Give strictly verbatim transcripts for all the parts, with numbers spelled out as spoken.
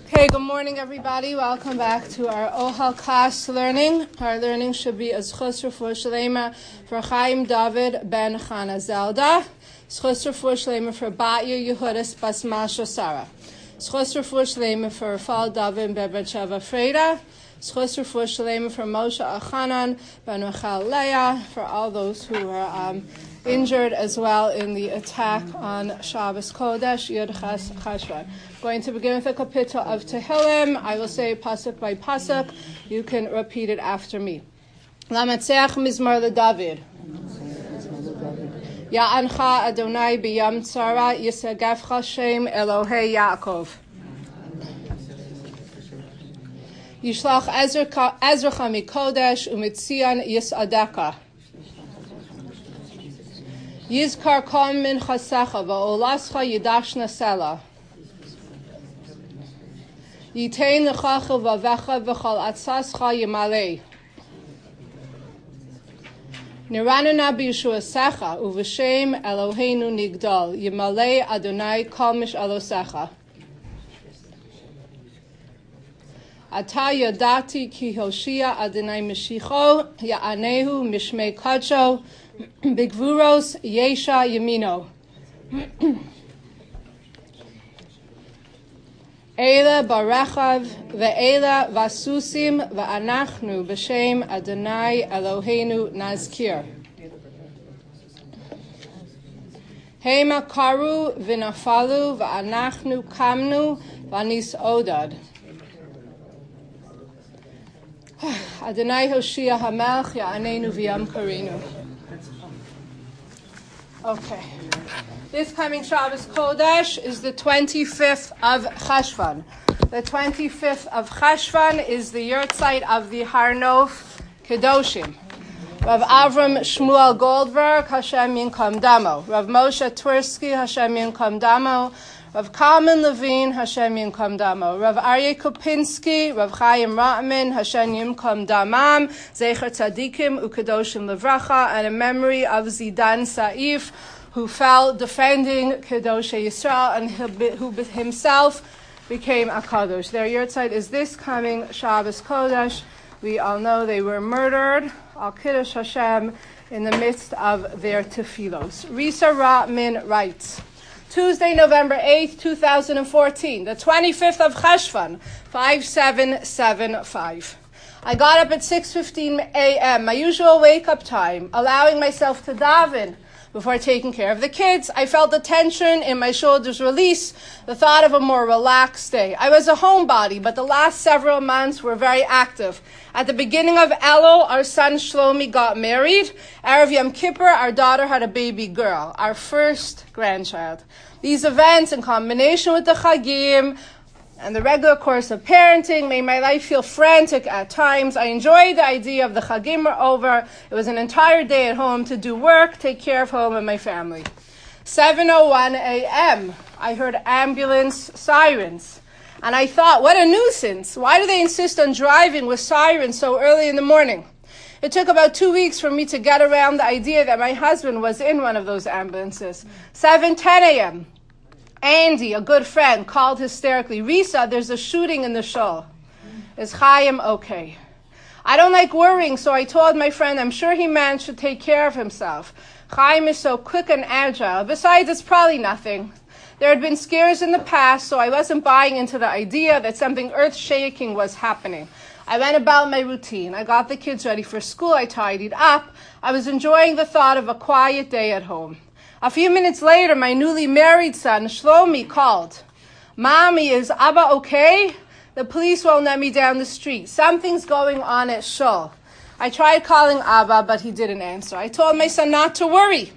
Okay, good morning, everybody. Welcome back to our Ohel class learning. Our learning should be Zchus Refuah Shlema for Chaim David ben Chana Zelda. Zchus Refuah Shlema for Batya Yehudis Bas Masha Sarah. Zchus Refuah Shlema for Rafal David ben Batsheva Freda. Zchus Refuah Shlema for Moshe Achanan ben Rachel Leah, for all those who were um, injured as well in the attack on Shabbos Kodesh Yud Ches Cheshvan. Going to begin with a kapitel of Tehillim. I will say pasuk by pasuk. You can repeat it after me. Lamatzeach mizmar leDavid. Ya'ancha Adonai biyam tzara yisagefcha Shem Elohei Yaakov. Yishlach ezrecha mikodesh umitzion yisadeka. Yizkar kom min chasecha va'olascha yidashna sela. Yitein lechacha vavecha v'chal atzascha yimalei. Niranana b'yeshua secha uv'shem Eloheinu nigdal yimalei Adonai kol mish'alosecha. Ata yadati ki Hoshia Adonai Meshicho ya'anehu mishmei kadsho bigvuros yesha yamino. Eila barechav ve'eila vasusim ve'anachnu b'shem Adonai Eloheinu nazkir. Hema karu v'nafalu ve'anachnu kamnu v'anis odad. Adonai Hoshia Hamelch Ya'anenu V'yam Karinu. Okay. This coming Shabbos Kodesh is the twenty-fifth of Cheshvan. The twenty-fifth of Cheshvan is the yurtzeit of the Har Nof Kedoshim. Rav Avram Shmuel Goldberg, Hashem Yinkom Damo. Rav Moshe Tversky, Hashem Yinkom Damo. Rav Kalman Levine, Hashem Yinkom Damo. Rav Aryeh Kopinski, Rav Chaim Ratman, Hashem Yinkom Damam, Zecher Tzadikim, Ukedoshim Levracha, and a memory of Zidan Saif, who fell defending Kedoshei Yisrael and who himself became a Kadosh. Their yurtzeit is this coming Shabbos Kodesh. We all know they were murdered, Al Kiddush Hashem, in the midst of their tefillos. Risa Ratman writes, Tuesday, November eighth, two thousand fourteen, the twenty-fifth of Cheshvan, five seven seven five. I got up at six fifteen a.m., my usual wake-up time, allowing myself to daven before taking care of the kids. I felt the tension in my shoulders release, the thought of a more relaxed day. I was a homebody, but the last several months were very active. At the beginning of Elul, our son Shlomi got married. Erev Yom Kippur, our daughter had a baby girl, our first grandchild. These events, in combination with the Chagim and the regular course of parenting, made my life feel frantic at times. I enjoyed the idea of the Chagim were over. It was an entire day at home to do work, take care of home and my family. seven oh one a.m., I heard ambulance sirens. And I thought, what a nuisance. Why do they insist on driving with sirens so early in the morning? It took about two weeks for me to get around the idea that my husband was in one of those ambulances. seven ten a.m., Andy, a good friend, called hysterically, Risa, there's a shooting in the shul. Is Chaim okay? I don't like worrying, so I told my friend I'm sure he managed to take care of himself. Chaim is so quick and agile. Besides, it's probably nothing. There had been scares in the past, so I wasn't buying into the idea that something earth-shaking was happening. I went about my routine. I got the kids ready for school. I tidied up. I was enjoying the thought of a quiet day at home. A few minutes later, my newly married son, Shlomi, called. Mommy, is Abba okay? The police won't let me down the street. Something's going on at shul. I tried calling Abba, but he didn't answer. I told my son not to worry.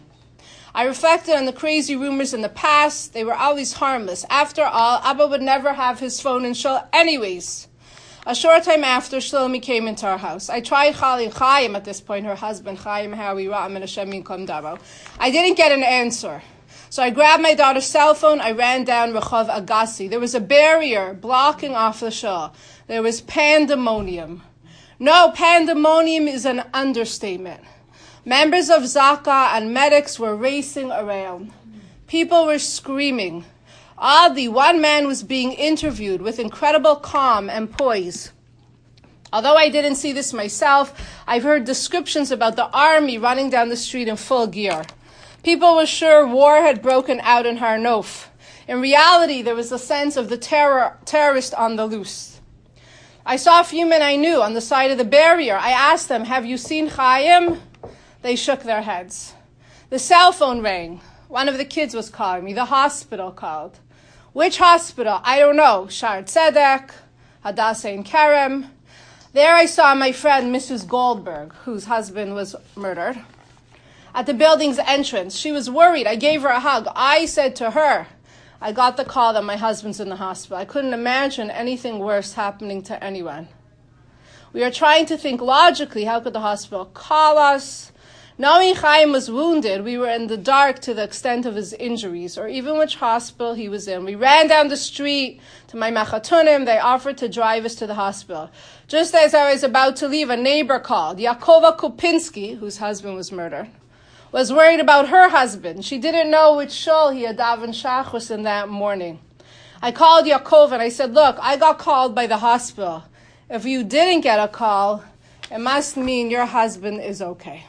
I reflected on the crazy rumors in the past. They were always harmless. After all, Abba would never have his phone in shul anyways. A short time after, Shlomi came into our house. I tried calling Chaim at this point, her husband, Chaim Howie Ra'am and Hashem Yinkom Damo. I didn't get an answer. So I grabbed my daughter's cell phone. I ran down Rehov Agassi. There was a barrier blocking off the shul. There was pandemonium. No, pandemonium is an understatement. Members of Zaka and medics were racing around. People were screaming. Oddly, one man was being interviewed with incredible calm and poise. Although I didn't see this myself, I've heard descriptions about the army running down the street in full gear. People were sure war had broken out in Har Nof. In reality, there was a sense of the terror, terrorist on the loose. I saw a few men I knew on the side of the barrier. I asked them, "Have you seen Chaim?" They shook their heads. The cell phone rang. One of the kids was calling me. The hospital called. Which hospital? I don't know. Shar Tzedek, Hadassah in Kerem. There I saw my friend, Missus Goldberg, whose husband was murdered. At the building's entrance, she was worried. I gave her a hug. I said to her, I got the call that my husband's in the hospital. I couldn't imagine anything worse happening to anyone. We are trying to think logically, how could the hospital call us? Knowing Chaim was wounded, we were in the dark to the extent of his injuries, or even which hospital he was in. We ran down the street to my Machatunim. They offered to drive us to the hospital. Just as I was about to leave, a neighbor called. Yakova Kupinski, whose husband was murdered, was worried about her husband. She didn't know which shul he had davened shachris in that morning. I called Yaakov and I said, look, I got called by the hospital. If you didn't get a call, it must mean your husband is okay.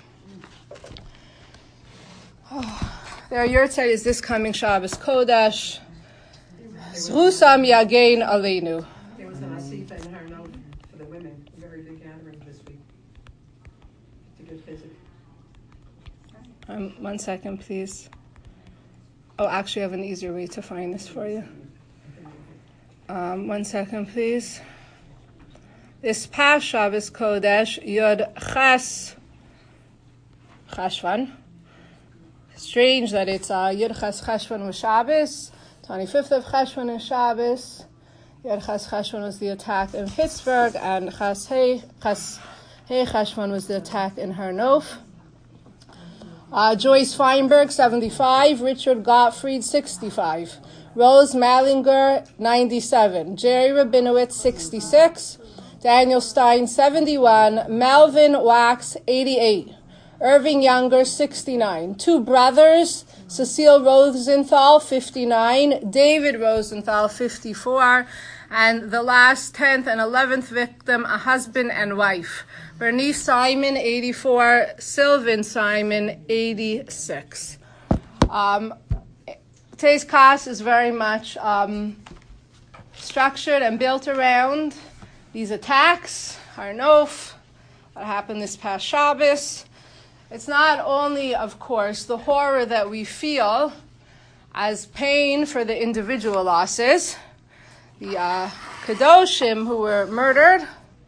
Oh, their yurtzeit is this coming Shabbos Kodesh. Zrusam Yagein Aleinu. There was an asifa in Har Nof for the women, a very big gathering this week. It's a good visit. Um, one second, please. Oh, actually, I have an easier way to find this for you. Um, one second, please. This past Shabbos Kodesh, Yod Ches Cheshvan. Strange that it's uh, Yod Ches Cheshvan was Shabbos. twenty-fifth of Cheshvan is Shabbos. Yod Ches Cheshvan was the attack in Pittsburgh, and Ches Hey Cheshvan was the attack in Har Nof. Uh, Joyce Feinberg, seventy-five. Richard Gottfried, sixty-five. Rose Mallinger, ninety-seven. Jerry Rabinowitz, sixty-six. Daniel Stein, seventy-one. Melvin Wax, eighty-eight. Irving Younger, sixty-nine. Two brothers, Cecile Rosenthal, fifty-nine. David Rosenthal, fifty-four. And the last tenth and eleventh victim, a husband and wife. Bernice Simon, eighty-four. Sylvan Simon, eighty-six. Um, today's class is very much um, structured and built around these attacks, Har Nof, what happened this past Shabbos. It's not only, of course, the horror that we feel as pain for the individual losses, the uh, Kedoshim who were murdered,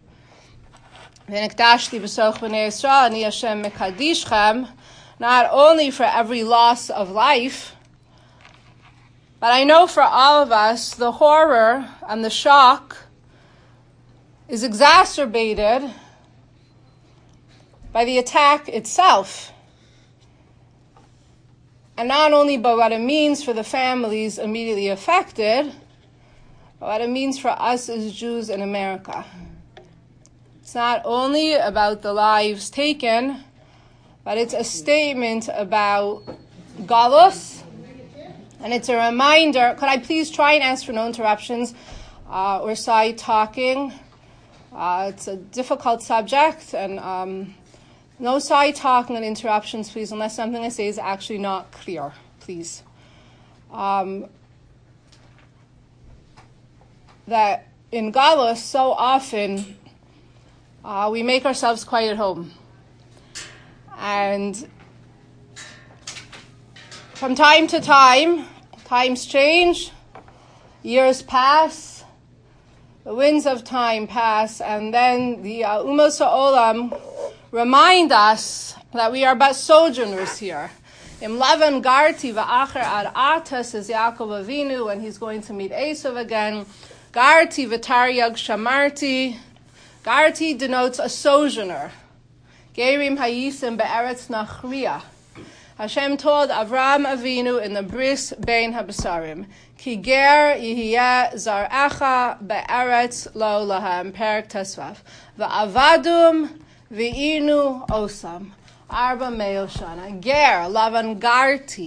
not only for every loss of life, but I know for all of us, the horror and the shock is exacerbated by the attack itself. And not only by what it means for the families immediately affected, but what it means for us as Jews in America. It's not only about the lives taken, but it's a statement about Galus, and it's a reminder. Could I please try and ask for no interruptions uh, or side talking? Uh, it's a difficult subject, and um, no side talking and interruptions, please, unless something I say is actually not clear, please. Um, that in Galus, so often, uh, we make ourselves quite at home. And from time to time, times change, years pass, the winds of time pass, and then the uh, Umos HaOlam remind us that we are but sojourners here. Im Lavan Garti v'acher ad ata, says Yaakov Avinu when he's going to meet Esav again. Garti v'taryag shamarti. Garti denotes a sojourner. Gerim hayisim be'eretz nachriya. Hashem told Avram Avinu in the Bris Bein HaBasarim, Ki ger yihiyeh zar'echa be'eretz lo lahem, Perek Tesvav. V'avadum v'inu osam. Arba me'oshana. Ger, lavan garti.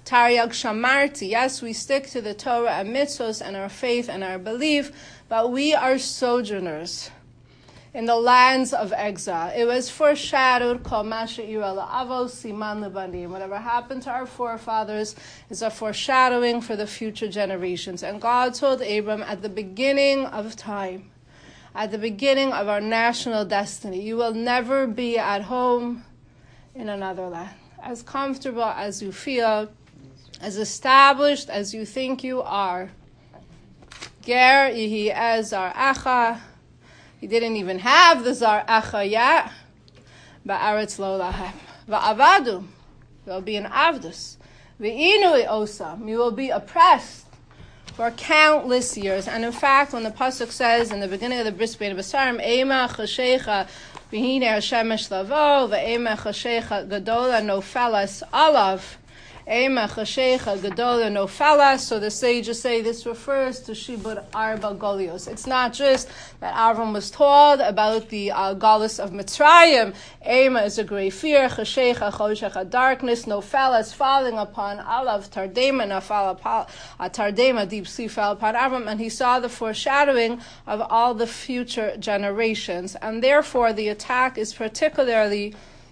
Taryag shamarti. Yes, we stick to the Torah and mitzvos and our faith and our belief, but we are sojourners in the lands of exile. It was foreshadowed, Kol Masha Ira La'avos Siman Lebanim. Whatever happened to our forefathers is a foreshadowing for the future generations. And God told Abram at the beginning of time, at the beginning of our national destiny, you will never be at home in another land. As comfortable as you feel, as established as you think you are. Ger Ihi Ez Zar'acha. He didn't even have the Zar'acha yet. Ba'aretz lo lahem. Va'avadu. You will be an avdus. Ve'inui osam. You will be oppressed for countless years. And in fact, when the pasuk says in the beginning of the Bris Bein Basarim, Eima chashecha v'hine hashemesh lavo, ve'eima chashecha gadola nofelas alav. Eima chashecha gadola nofelas. So the sages say this refers to Shibud Arba Golios. It's not just that Avram was told about the uh, Galus of Mitzrayim. Eima is a great fear. Chashecha choshecha darkness. Nofelas falling upon Alav. Tardema nafal upon uh, Tardema deep sleep fell upon Avram, and he saw the foreshadowing of all the future generations. And therefore, the attack is particularly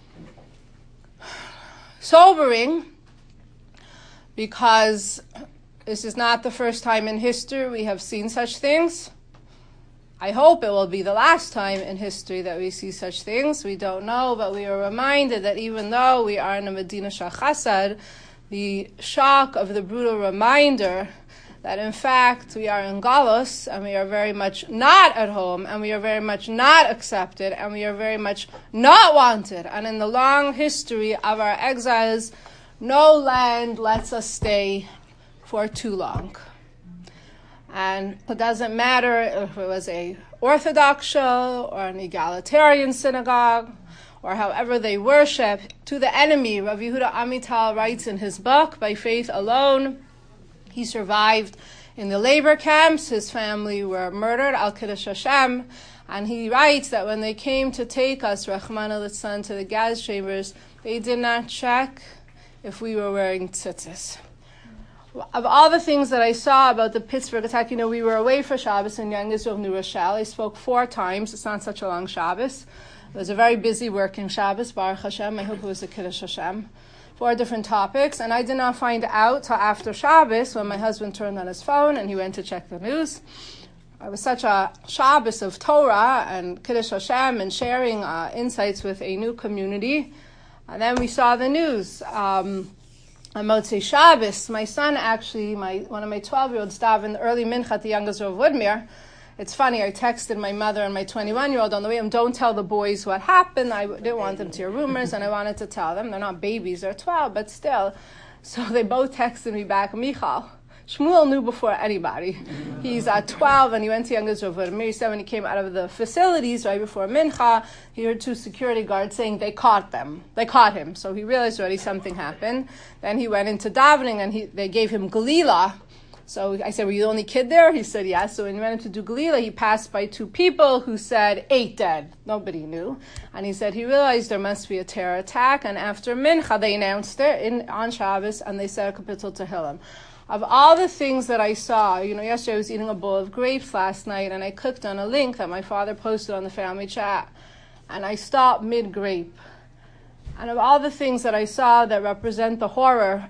sobering, because this is not the first time in history we have seen such things. I hope it will be the last time in history that we see such things. We don't know, but we are reminded that even though we are in a Medina Shah Chasad, the shock of the brutal reminder that in fact we are in Galus, and we are very much not at home, and we are very much not accepted, and we are very much not wanted. And in the long history of our exiles, no land lets us stay for too long. And it doesn't matter if it was a Orthodox show or an egalitarian synagogue or however they worship. To the enemy, Rav Yehuda Amital writes in his book, By Faith Alone, he survived in the labor camps. His family were murdered, Al Kiddush Hashem. And he writes that when they came to take us, Rachmana Litzlan, to the gas chambers, they did not check if we were wearing tzitzis. Of all the things that I saw about the Pittsburgh attack, you know, we were away for Shabbos in Young Israel, New Rochelle. I spoke four times. It's not such a long Shabbos. It was a very busy working Shabbos, Baruch Hashem. I hope it was a Kiddush Hashem. Four different topics. And I did not find out till after Shabbos when my husband turned on his phone and he went to check the news. It was such a Shabbos of Torah and Kiddush Hashem and sharing uh, insights with a new community. And then we saw the news. Um, on Motzei Shabbos, my son actually, my one of my twelve-year-olds, davened early mincha at the Young Israel of Woodmere. It's funny, I texted my mother and my twenty-one-year-old on the way, and don't tell the boys what happened. I didn't want them to hear rumors, and I wanted to tell them. They're not babies, they're twelve, but still. So they both texted me back, Michal, Shmuel knew before anybody. He's at twelve, and he went to Young Israel of Woodmere. He said when he came out of the facilities right before Mincha, he heard two security guards saying they caught them. They caught him. So he realized already something happened. Then he went into davening, and he, they gave him Galila. So I said, were you the only kid there? He said, yes. So when he went to do Galila, he passed by two people who said, eight dead. Nobody knew. And he said he realized there must be a terror attack. And after Mincha, they announced it in, on Shabbos, and they said a Kapitel Tehillim. Of all the things that I saw, you know, yesterday I was eating a bowl of grapes last night, and I clicked on a link that my father posted on the family chat, and I stopped mid-grape. And of all the things that I saw that represent the horror,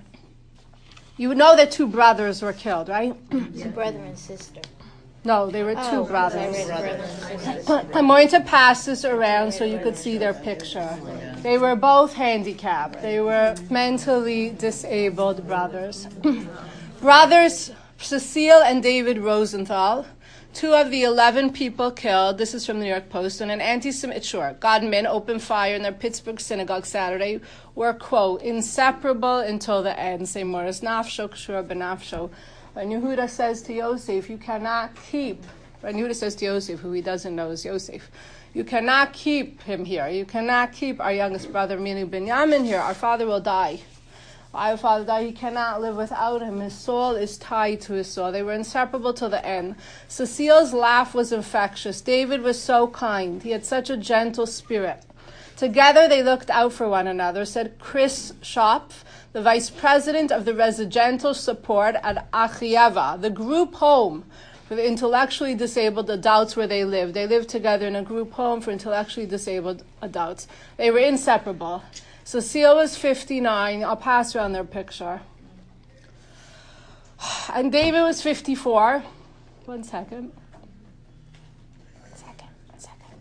you know that two brothers were killed, right? It's a brother and sister. No, they were two Oh, brothers. I read brother and sister. I'm going to pass this around so you could see their picture. They were both handicapped. They were mentally disabled brothers. Brothers Cecile and David Rosenthal, two of the eleven people killed, this is from the New York Post, in an anti-Semitic sure, Godmen opened fire in their Pittsburgh synagogue Saturday, were, quote, inseparable until the end. Say Morris Nafsho, Kshur Benafsho. When Yehuda says to Yosef, you cannot keep, when Yehuda says to Yosef, who he doesn't know is Yosef, you cannot keep him here. You cannot keep our youngest brother, meaning Binyamin, here. Our father will die. Our father died. He cannot live without him. His soul is tied to his soul. They were inseparable till the end. Cecile's laugh was infectious. David was so kind. He had such a gentle spirit. Together they looked out for one another, said Chris Schopf, the vice president of the residential support at Achieva, the group home for the intellectually disabled adults where they live. They live together in a group home for intellectually disabled adults. They were inseparable. Cecile was fifty-nine. I'll pass around their picture. And David was fifty-four. One second. One second. One second.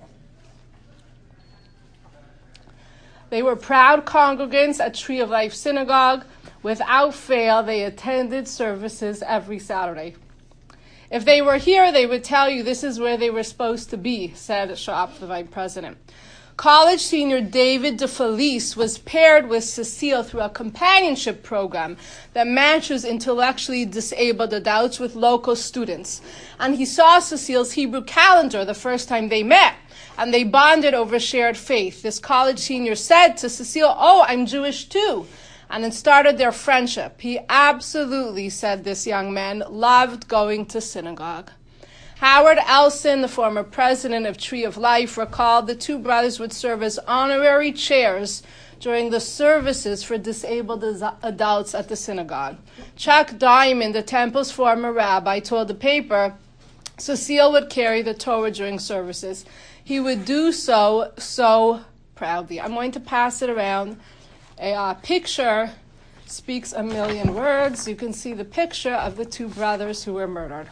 They were proud congregants at Tree of Life Synagogue. Without fail, they attended services every Saturday. If they were here, they would tell you this is where they were supposed to be, said Shop, the vice president. College senior David DeFelice was paired with Cecile through a companionship program that matches intellectually disabled adults with local students. And he saw Cecile's Hebrew calendar the first time they met, and they bonded over shared faith. This college senior said to Cecile, "Oh, I'm Jewish too." And it started their friendship. He absolutely, said this young man, loved going to synagogue. Howard Elson, the former president of Tree of Life, recalled the two brothers would serve as honorary chairs during the services for disabled adults at the synagogue. Chuck Diamond, the temple's former rabbi, told the paper Cecile would carry the Torah during services. He would do so so proudly. I'm going to pass it around. A uh, picture speaks a million words. You can see the picture of the two brothers who were murdered.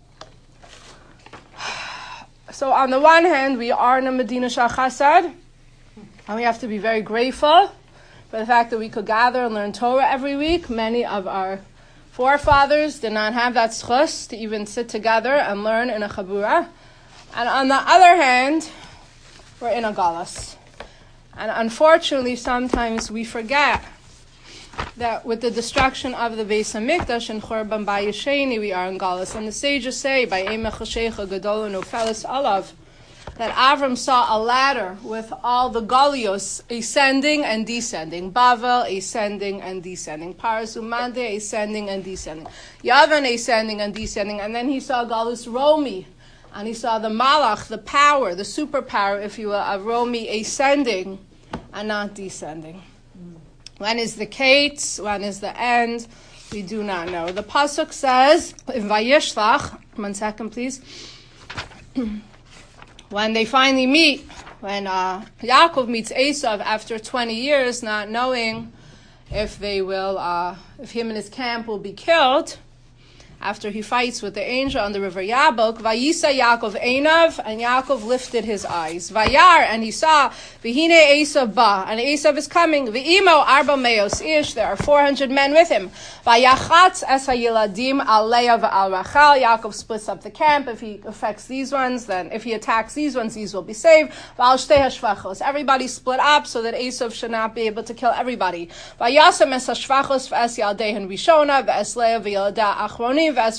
So on the one hand, we are in a Medina Shal Chasad, and we have to be very grateful for the fact that we could gather and learn Torah every week. Many of our forefathers did not have that schus to even sit together and learn in a chabura. And on the other hand, we're in a galus. And unfortunately, sometimes we forget that with the destruction of the Beis Hamikdash and Churban Bayis Sheni, we are in galus. And the sages say, by Eimech Hashecha Gadol Nofelis Alav, that Avram saw a ladder with all the galios ascending and descending. Bavel ascending and descending. Paras Umande ascending and descending. Yavan ascending and descending. And then he saw Galus Romi. And he saw the Malach, the power, the superpower, if you will, of Romi ascending and not descending. When is the Kates? When is the end? We do not know. The Pasuk says, in Vayishlach, one second please, when they finally meet, when uh, Yaakov meets Esav after twenty years, not knowing if they will, uh, if him and his camp will be killed, after he fights with the angel on the river Yabok, Vayisa Yaakov Einav, and Yaakov lifted his eyes. Vayar, and he saw, Vihine Esav ba, and Esav is coming. V'imo arba meos ish, there are four hundred men with him. Vayachatz es hayiladim al Leah v'al Rachel. Yaakov splits up the camp. If he affects these ones, then if he attacks these ones, these will be saved. V'al shtei hashvachos. Everybody split up so that Esav should not be able to kill everybody. Vayasam es hashvachos v'es yaldehen rishona v'es Leah v'yalda achronim. There's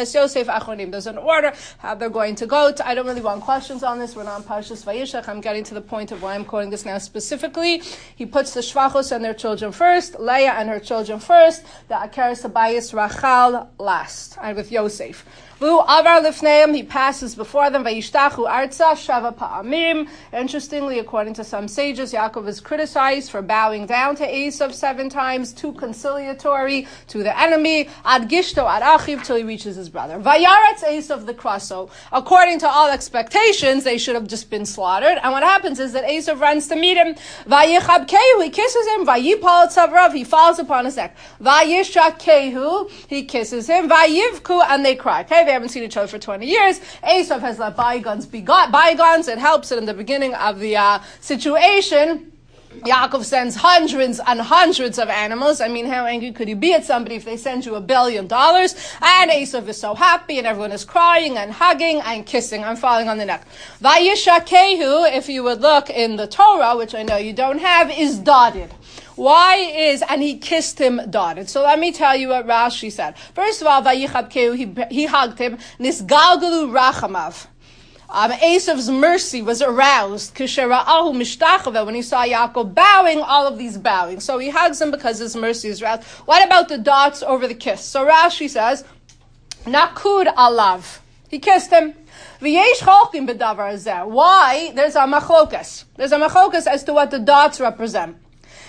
an order how they're going to go. To, I don't really want questions on this. We're not in Parshas Vayishlach. I'm getting to the point of why I'm quoting this now specifically. He puts the Shvachos and their children first, Leah and her children first, the Akeres Habayis Rachel last, and with Yosef. Vu avar lifneim, he passes before them. Vayishtachu arza shava pa'amim. Interestingly, according to some sages, Yaakov is criticized for bowing down to Esav seven times, too conciliatory to the enemy. Ad gishto ad achiv, till he reaches his brother. Vayaretz Esav the kraso. According to all expectations, they should have just been slaughtered. And what happens is that Esav runs to meet him. Vayichabkehu, he kisses him. Vayipal tzavrav, he falls upon his neck. Vayishakehu, he kisses him. Vayivku, and they cry. Okay. They haven't seen each other for twenty years. Esav has let bygones be got bygones. It helps that in the beginning of the uh, situation, Yaakov sends hundreds and hundreds of animals. I mean, how angry could you be at somebody if they send you a billion dollars? And Esav is so happy, and everyone is crying and hugging and kissing and falling on the neck. Vayishakehu, if you would look in the Torah, which I know you don't have, is dotted. Why is, and he kissed him dotted. So let me tell you what Rashi said. First of all, Vayichabkehu, he, he hugged him, Nisgalgalu Rachamav. Um, Esav's mercy was aroused, Kishera'ahu Mishtachave, when he saw Yaakov bowing, all of these bowing. So he hugs him because his mercy is aroused. What about the dots over the kiss? So Rashi says, Nakud alav. He kissed him. V'yesh cholkim b'davar zeh. Why? There's a machlokas. There's a machlokas as to what the dots represent.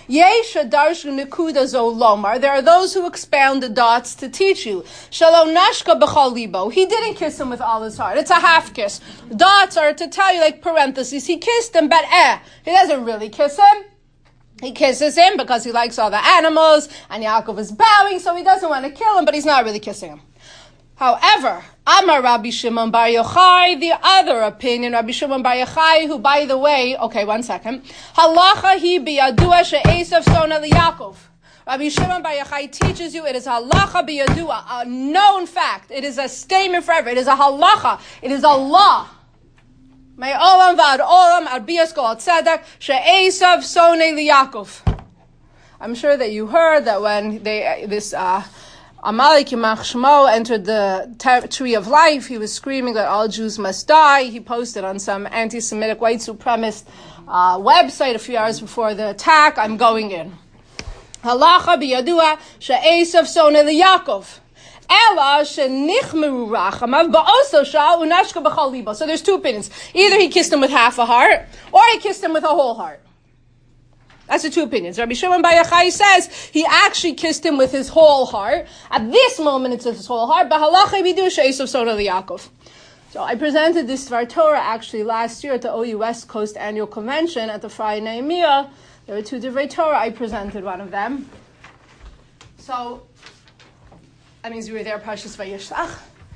Yesha darshu nekuda zo lomar. There are those who expound the dots to teach you. Shalom nashka b'chol libo. He didn't kiss him with all his heart. It's a half kiss. Dots are to tell you, like parentheses, he kissed him, but eh, he doesn't really kiss him. He kisses him because he likes all the animals, and Yaakov is bowing, so he doesn't want to kill him, but he's not really kissing him. However, Amar Rabbi Shimon Bar Yochai, the other opinion, Rabbi Shimon Bar Yochai, who, by the way, okay, one second, halacha hi biyadua she'esav sona liyakov. Rabbi Shimon Bar Yochai teaches you it is halacha biyadua, a known fact. It is a statement forever. It is a halacha. It is a law. May olam v'ad olam arbiyas kol tzedek she'esav sona liyakov. I'm sure that you heard that when they this. Uh, Amalek Yimach Shmo entered the ter- tree of life. He was screaming that all Jews must die. He posted on some anti-Semitic white supremacist uh, website a few hours before the attack, I'm going in. Halacha biyadua she'esav sona liyakov. Ela shenichmeru rachamav ba'oso sha'u unashka b'chol libo. So there's two opinions. Either he kissed him with half a heart, or he kissed him with a whole heart. That's the two opinions. Rabbi Shimon Bar Yochai says he actually kissed him with his whole heart. At this moment, it's his whole heart. But halacha b'du she'esav sona liyakov. So I presented this Dvar Torah actually last year at the O U West Coast Annual Convention at the Friday Nehemiah. There were two Divrei Torah. I presented one of them. So that means you were there, Parshas Vayishlach.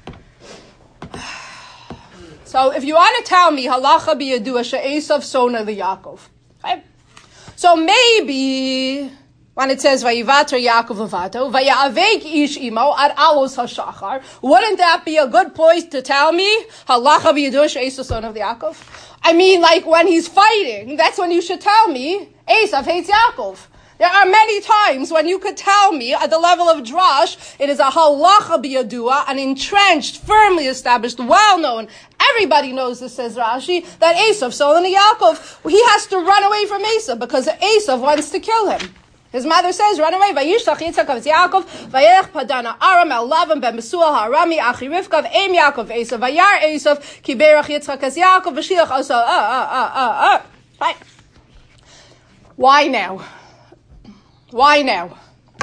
So if you want to tell me halacha b'yadua she'esav sona liyakov, okay? So maybe when it says Vayivater Yaakov Levato, Vayavek Ish Imo Ad Alos HaShachar, wouldn't that be a good point to tell me halacha b'yadua she'esav sona Yaakov? I mean, like when he's fighting, that's when you should tell me Esav hates Yaakov. There are many times when you could tell me at the level of drash, it is a halacha b'yadua, an entrenched, firmly established, well-known, everybody knows this, says Rashi, that Esav, Solon Yaakov, he has to run away from Esav because Esav wants to kill him. His mother says, run away. Vayishlach Yitzchak av Yaakov, vayelech padana Aram el Lavan ben Besuel ha'arami achi Rivka v'em Yaakov Esav, vayar Esav ki berach Yitzchak as Yaakov v'shilach also, uh, uh, uh, uh, uh. Fine. Why now? Why now?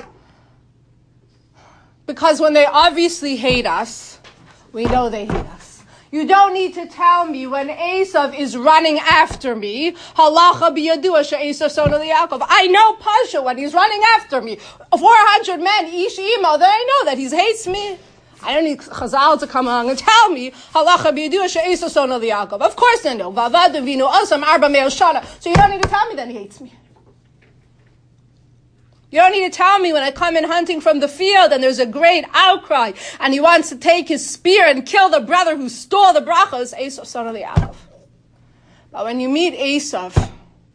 Because when they obviously hate us, we know they hate us. You don't need to tell me when Esav is running after me, halacha b'yadua she'esav sona liyakov. I know Pasha when he's running after me. four hundred men, ish imo, then I know that he hates me. I don't need Chazal to come along and tell me halacha b'yadua she'esav sona liyakov. Of course I know. Vavad v'vinu osam arba me'el shana. So you don't need to tell me that he hates me. You don't need to tell me when I come in hunting from the field and there's a great outcry and he wants to take his spear and kill the brother who stole the brachos, Esav, son of Yaakov. But when you meet Esav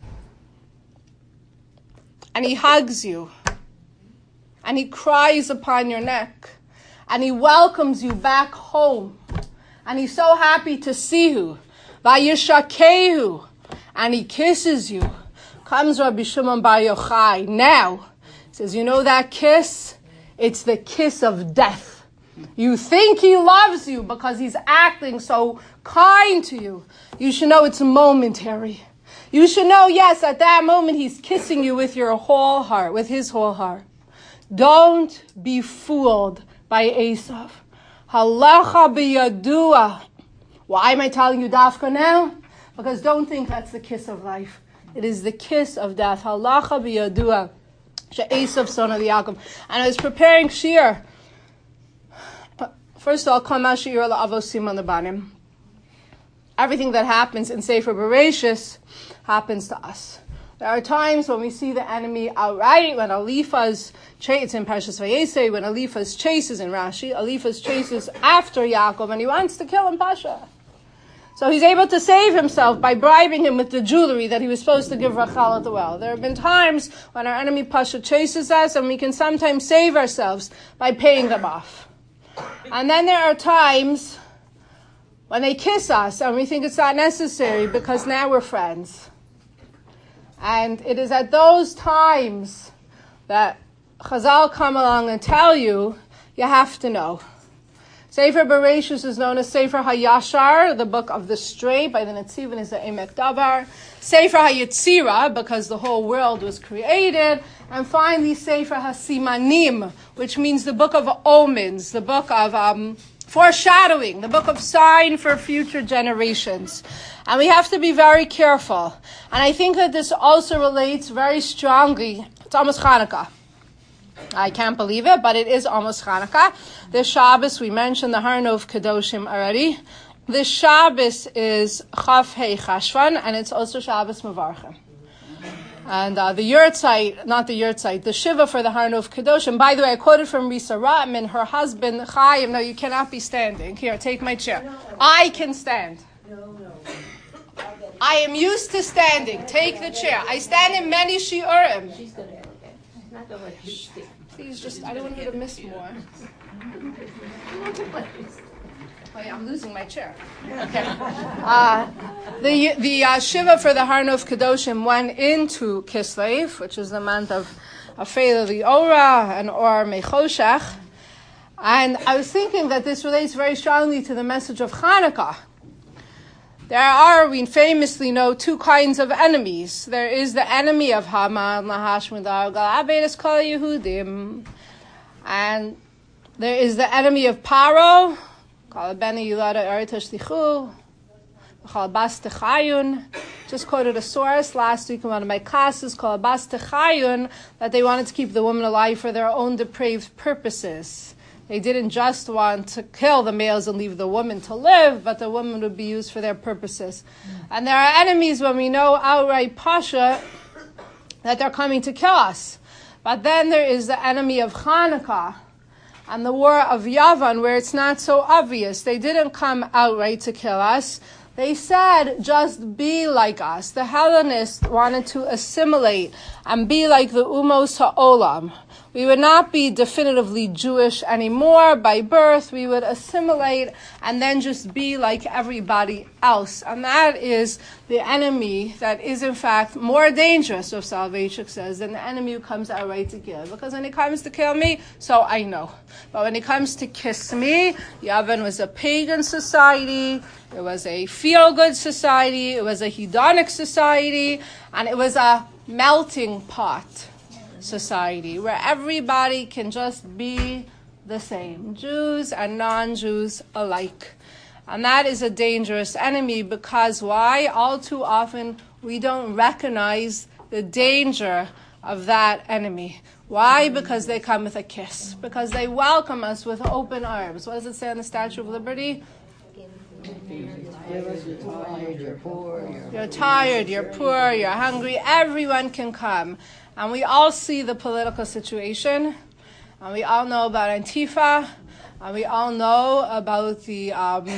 and he hugs you and he cries upon your neck and he welcomes you back home and he's so happy to see you, Vayishakehu, and he kisses you, comes Rabbi Shimon Bar Yochai. Now, says, you know that kiss? It's the kiss of death. You think he loves you because he's acting so kind to you. You should know it's momentary. You should know, yes, at that moment he's kissing you with your whole heart, with his whole heart. Don't be fooled by Esav. Halacha b'yadua. Why am I telling you dafka now? Because don't think that's the kiss of life. It is the kiss of death. Halacha b'yadua. She'esav son of Yaakov. And I was preparing shir. First of all, kama shir la'avosim on the banim. Everything that happens in Sefer Bereshis happens to us. There are times when we see the enemy outright, when Eliphaz chases, it's in Parshas Vayesei, when Eliphaz chases in Rashi, Eliphaz chases after Yaakov and he wants to kill him, Pasha. So he's able to save himself by bribing him with the jewelry that he was supposed to give Rachel at the well. There have been times when our enemy Pasha chases us and we can sometimes save ourselves by paying them off. And then there are times when they kiss us and we think it's not necessary because now we're friends. And it is at those times that Chazal come along and tell you, you have to know. Sefer Bereshus is known as Sefer HaYashar, the book of the straight, by the Netziv, is the Emek Davar. Sefer HaYetzira, because the whole world was created. And finally, Sefer HaSimanim, which means the book of omens, the book of um, foreshadowing, the book of sign for future generations. And we have to be very careful. And I think that this also relates very strongly. It's almost Hanukkah. I can't believe it, but it is almost Hanukkah. This Shabbos, we mentioned the Har Nov Kedoshim already. This Shabbos is Chaf Hei Chashvan, and it's also Shabbos Mevarchim. And uh, the Yurtzeit, not the Yurtzeit, the Shiva for the Har Nov Kedoshim. By the way, I quoted from Risa Ratman, her husband, Chaim. No, you cannot be standing. Here, take my chair. I can stand. No, no. I am used to standing. Take the chair. I stand in many shiurim. She's gonna, okay. Not the way she's sick. Please, just, I don't want you to miss more. Oh yeah, I'm losing my chair. Okay. Uh, the the uh, Shiva for the Har Nov Kedoshim went into Kislev, which is the month of Afela the Ora and Or Mechoshech. And I was thinking that this relates very strongly to the message of Hanukkah. There are, we famously know, two kinds of enemies. There is the enemy of Haman, Lahashmudar, Galabedes Kol Yehudim. And there is the enemy of Paro, Kalabeni Yulada Eretashlichu, Kalabas Techayun. Just quoted a source last week in one of my classes, Kalabas Techayun, that they wanted to keep the woman alive for their own depraved purposes. They didn't just want to kill the males and leave the woman to live, but the woman would be used for their purposes. Mm. And there are enemies when we know outright Pasha that they're coming to kill us. But then there is the enemy of Hanukkah and the war of Yavan, where it's not so obvious. They didn't come outright to kill us. They said, just be like us. The Hellenists wanted to assimilate and be like the Umos HaOlam. We would not be definitively Jewish anymore by birth. We would assimilate and then just be like everybody else. And that is the enemy that is, in fact, more dangerous, Rav Soloveitchik says, than the enemy who comes outright to kill. Because when he comes to kill me, so I know. But when he comes to kiss me, Yavin was a pagan society. It was a feel-good society. It was a hedonic society. And it was a melting pot society where everybody can just be the same, Jews and non-Jews alike. And that is a dangerous enemy because why? All too often we don't recognize the danger of that enemy. Why? Because they come with a kiss. Because they welcome us with open arms. What does it say on the Statue of Liberty? You're tired, you're poor. You're, you're tired, you're poor, you're hungry. Everyone can come. And we all see the political situation. And we all know about Antifa. And we all know about the um,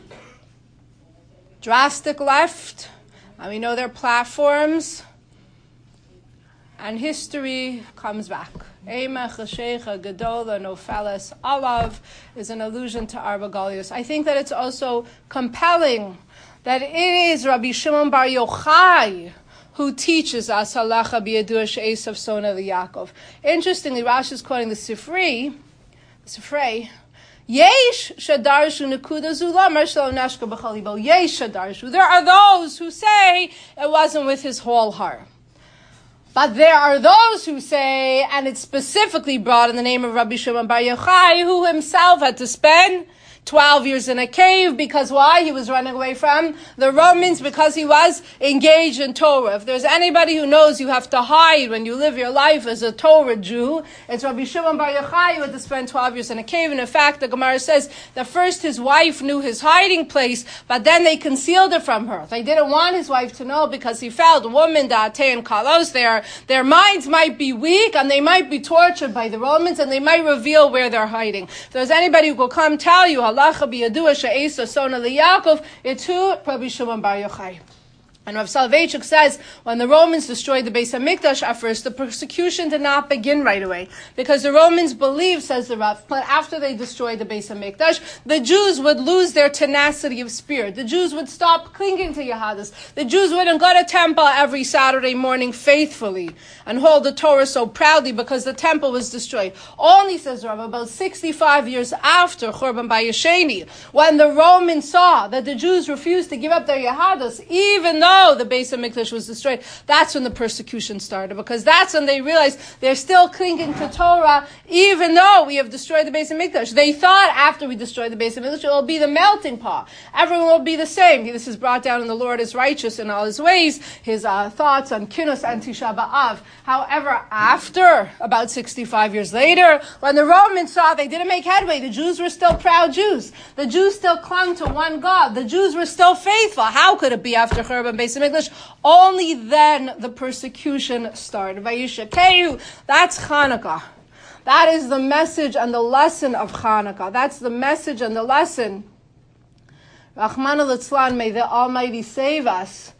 drastic left. And we know their platforms. And history comes back. Eimach, Sheikha, Gedola, Nofeles, Alav is an allusion to Arba Galios. I think that it's also compelling that it is Rabbi Shimon Bar Yochai who teaches us halacha b'yadur she'esav sona l'Yaakov. Interestingly, Rashi is quoting the Sifrei, the Sifrei, Yesh shadarshu nekuda zula mer shelo nashka b'chal libo. Yesh shadarshu. There are those who say it wasn't with his whole heart. But there are those who say, and it's specifically brought in the name of Rabbi Shimon Bar Yochai, who himself had to spend twelve years in a cave, because why? He was running away from the Romans, because he was engaged in Torah. If there's anybody who knows you have to hide when you live your life as a Torah Jew, it's Rabbi Shimon Bar Yochai who had to spend twelve years in a cave. And in fact, the Gemara says that first his wife knew his hiding place, but then they concealed it from her. They didn't want his wife to know because he felt women, Da'ate and Kalos, their, their minds might be weak and they might be tortured by the Romans and they might reveal where they're hiding. If there's anybody who will come tell you, halacha b'yadua she'esa sona l'Yaakov, it's who? Rabbi Shimon Bar Yochai. And Rav Soloveitchik says, when the Romans destroyed the Beis HaMikdash at first, the persecution did not begin right away. Because the Romans believed, says the Rav, that after they destroyed the Beis HaMikdash, the Jews would lose their tenacity of spirit. The Jews would stop clinging to Yahadus. The Jews wouldn't go to temple every Saturday morning faithfully and hold the Torah so proudly because the temple was destroyed. Only, says Rav, about sixty-five years after Churban Bayesheni, when the Romans saw that the Jews refused to give up their Yahadus, even though the Beis HaMikdash was destroyed, that's when the persecution started, because that's when they realized they're still clinging to Torah, even though we have destroyed the Beis HaMikdash. They thought after we destroyed the Beis HaMikdash, it will be the melting pot. Everyone will be the same. This is brought down, and the Lord is righteous in all his ways, his uh, thoughts on Kinus and Tisha B'Av. However, after, about sixty-five years later, when the Romans saw they didn't make headway, the Jews were still proud Jews. The Jews still clung to one God. The Jews were still faithful. How could it be after Churban Beis HaMikdash? Only then the persecution started. Vayishakehu, that's Hanukkah. That is the message and the lesson of Hanukkah. That's the message and the lesson. Rachmana litzlan, may the Almighty save us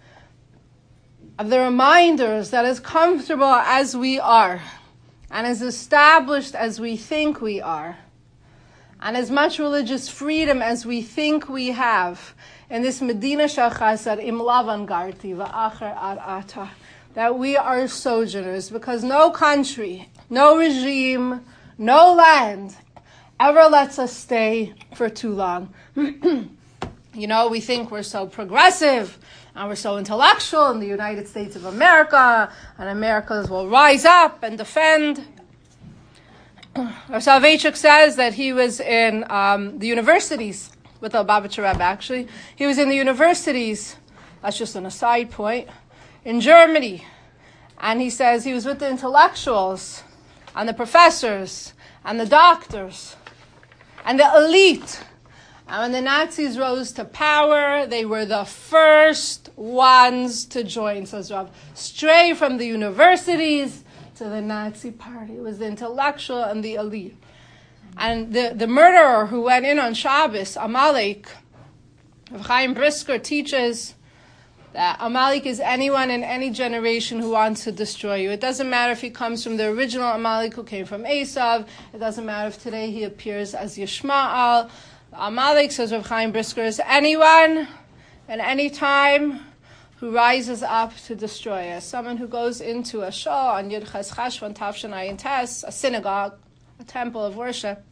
of the reminders that as comfortable as we are, and as established as we think we are, and as much religious freedom as we think we have, in this Medina Shachasar im Lavan Garti va'acher arata, that we are sojourners, because no country, no regime, no land ever lets us stay for too long. You know, we think we're so progressive and we're so intellectual in the United States of America, and Americans will rise up and defend. Rav Soloveitchik says that he was in um, the universities with the Lubavitcher Rebbe, actually. He was in the universities, that's just an aside point, in Germany. And he says he was with the intellectuals and the professors and the doctors and the elite. And when the Nazis rose to power, they were the first ones to join, says Rav. Stray from the universities to the Nazi party. It was the intellectual and the elite. And the, the murderer who went in on Shabbos, Amalek, Rav Chaim Brisker teaches that Amalek is anyone in any generation who wants to destroy you. It doesn't matter if he comes from the original Amalek who came from Esav. It doesn't matter if today he appears as Yishma'al. Amalek, says Rav Chaim Brisker, is anyone and any time who rises up to destroy us. Someone who goes into a shul on Yud Ches Cheshvan Tafshin Ayin Tes, a synagogue, a temple of worship.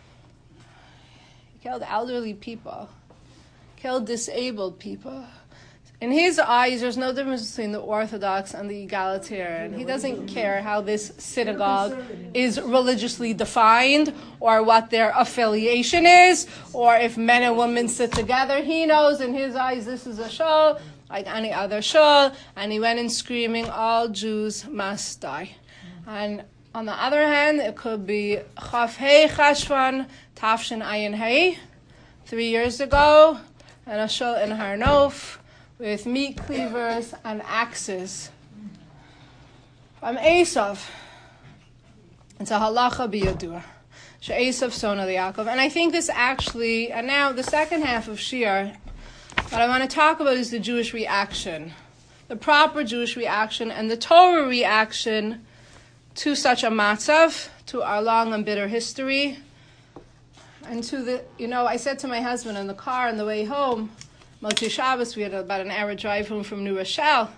He killed elderly people, killed disabled people. In his eyes, there's no difference between the Orthodox and the egalitarian. He doesn't care how this synagogue is religiously defined, or what their affiliation is, or if men and women sit together. He knows in his eyes this is a shul like any other shul, and he went in screaming, all Jews must die. And on the other hand, it could be Chaf Hei Cheshvan Tafshin Ayin Hei, three years ago, and a shul in Har Nof, with meat cleavers and axes. From Esav, it's a halacha biyadua. She'esav sona liYaakov. And I think this actually, and now the second half of Shir, what I want to talk about is the Jewish reaction. The proper Jewish reaction and the Torah reaction to such a matzav, to our long and bitter history. And to the, you know, I said to my husband in the car on the way home, Motzei Shabbos, we had about an hour drive home from New Rochelle.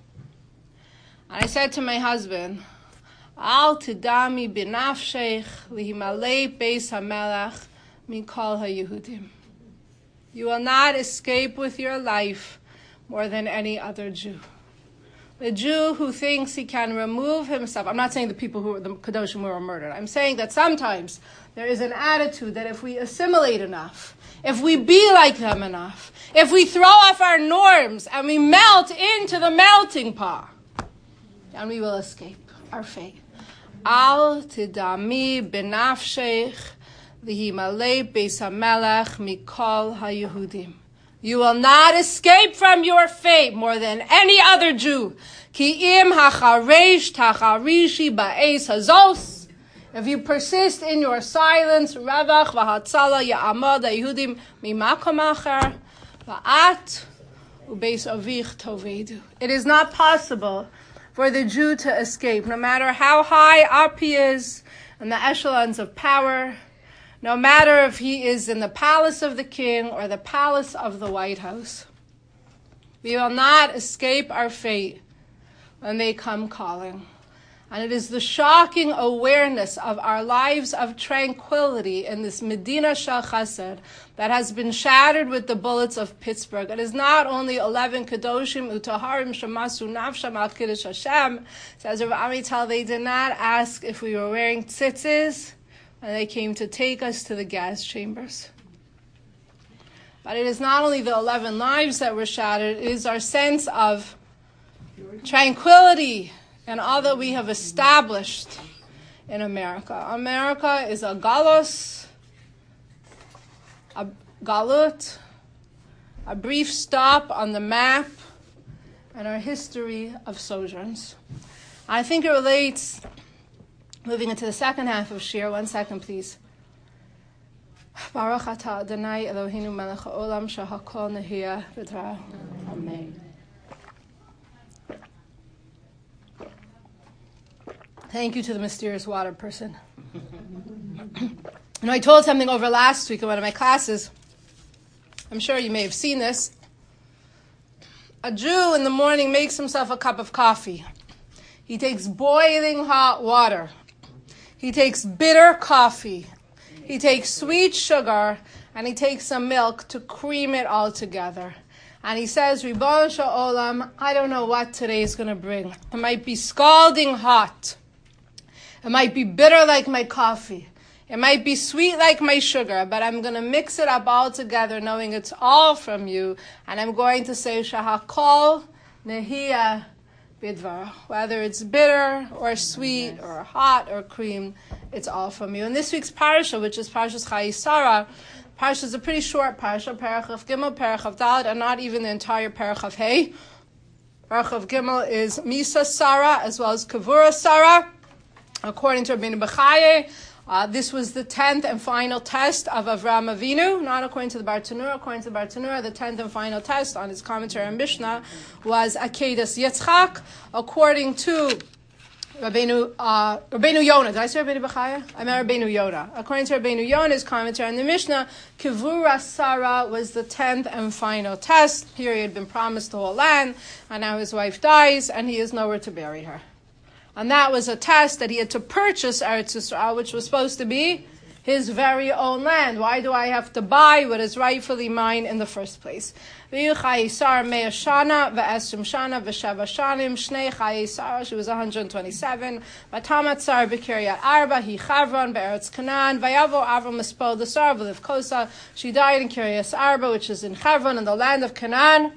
And I said to my husband, Al tidami b'nafshech lihimalei beis hamelach mikol haYehudim. You will not escape with your life more than any other Jew. The Jew who thinks he can remove himself, I'm not saying the people who were the Kedoshim who were murdered. I'm saying that sometimes there is an attitude that if we assimilate enough, if we be like them enough, if we throw off our norms and we melt into the melting pot, then we will escape our fate. Al tidami b'nafshech v'himalei beis hamelech mikol haYehudim. You will not escape from your fate more than any other Jew. Ki im hacharesh tacharishi ba'es hazos. If you persist in your silence, Revach v'hatzala ya'amad haYehudim mimakom acher va'at ubeis avich tovedu. It is not possible for the Jew to escape, no matter how high up he is in the echelons of power, no matter if he is in the palace of the king or the palace of the White House. We will not escape our fate when they come calling. And it is the shocking awareness of our lives of tranquility in this Medina Shel Chesed that has been shattered with the bullets of Pittsburgh. It is not only eleven Kedoshim Utaharim Shemasu Nafsham Al Kiddush Hashem. Says Rav Amital, they did not ask if we were wearing tzitzis, and they came to take us to the gas chambers. But it is not only the eleven lives that were shattered, it is our sense of tranquility and all that we have established in America. America is a galos, a galut, a brief stop on the map, and our history of sojourns. I think it relates, moving into the second half of Shir. One second, please. Baruch atah Adonai Eloheinu melech haolam shehakol nehiyah b'dvaro. Amen. Thank you to the mysterious water person. You know, I told something over last week in one of my classes. I'm sure you may have seen this. A Jew in the morning makes himself a cup of coffee. He takes boiling hot water. He takes bitter coffee. He takes sweet sugar, and he takes some milk to cream it all together. And he says, Ribono Shel Olam, I don't know what today is going to bring. It might be scalding hot. It might be bitter like my coffee. It might be sweet like my sugar, but I'm going to mix it up all together knowing it's all from you. And I'm going to say, Shahakol Nehiyah Bidvar. Whether it's bitter or sweet or hot or cream, it's all from you. And this week's parasha, which is Parashas Chayei Sarah, parasha is a pretty short parasha, Perach of Gimel, Perach of Daled, and not even the entire Perach of Hey. Perach of Gimel is Misa Sarah as well as Kavura Sarah. According to Rabbeinu Bechaye, uh, this was the tenth and final test of Avraham Avinu, not according to the Bartanura. According to the Bartanura, the tenth and final test on his commentary on Mishnah was Akedas Yitzchak. According to Rabbeinu, uh, Rabbeinu Yonah, did I say Rabbeinu Bechaye? I meant Rabbeinu Yonah. According to Rabbeinu Yonah's commentary on the Mishnah, Kivura Sarah was the tenth and final test. Here he had been promised the whole land, and now his wife dies, and he has nowhere to bury her. And that was a test that he had to purchase Eretz Yisrael, which was supposed to be his very own land. Why do I have to buy what is rightfully mine in the first place? She was one hundred twenty-seven. Vatamatzar b'Kiryat Arba, he Chavron be'Eretz Canaan. Vayavo Avram mispol the Sar v'liv Kosa. She died in Kiryat Arba, which is in Chavron, in the land of Canaan.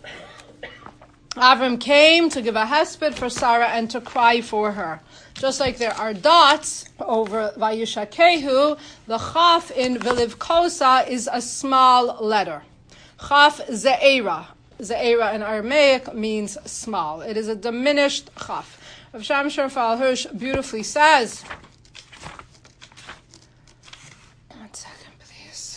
Avram came to give a hesped for Sarah and to cry for her. Just like there are dots over Vayishakehu, the chaf in V'liv Kosa is a small letter. Chaf ze'era. Ze'era in Aramaic means small. It is a diminished chaf. Rav Sham Shurfal Hirsch beautifully says, one second please.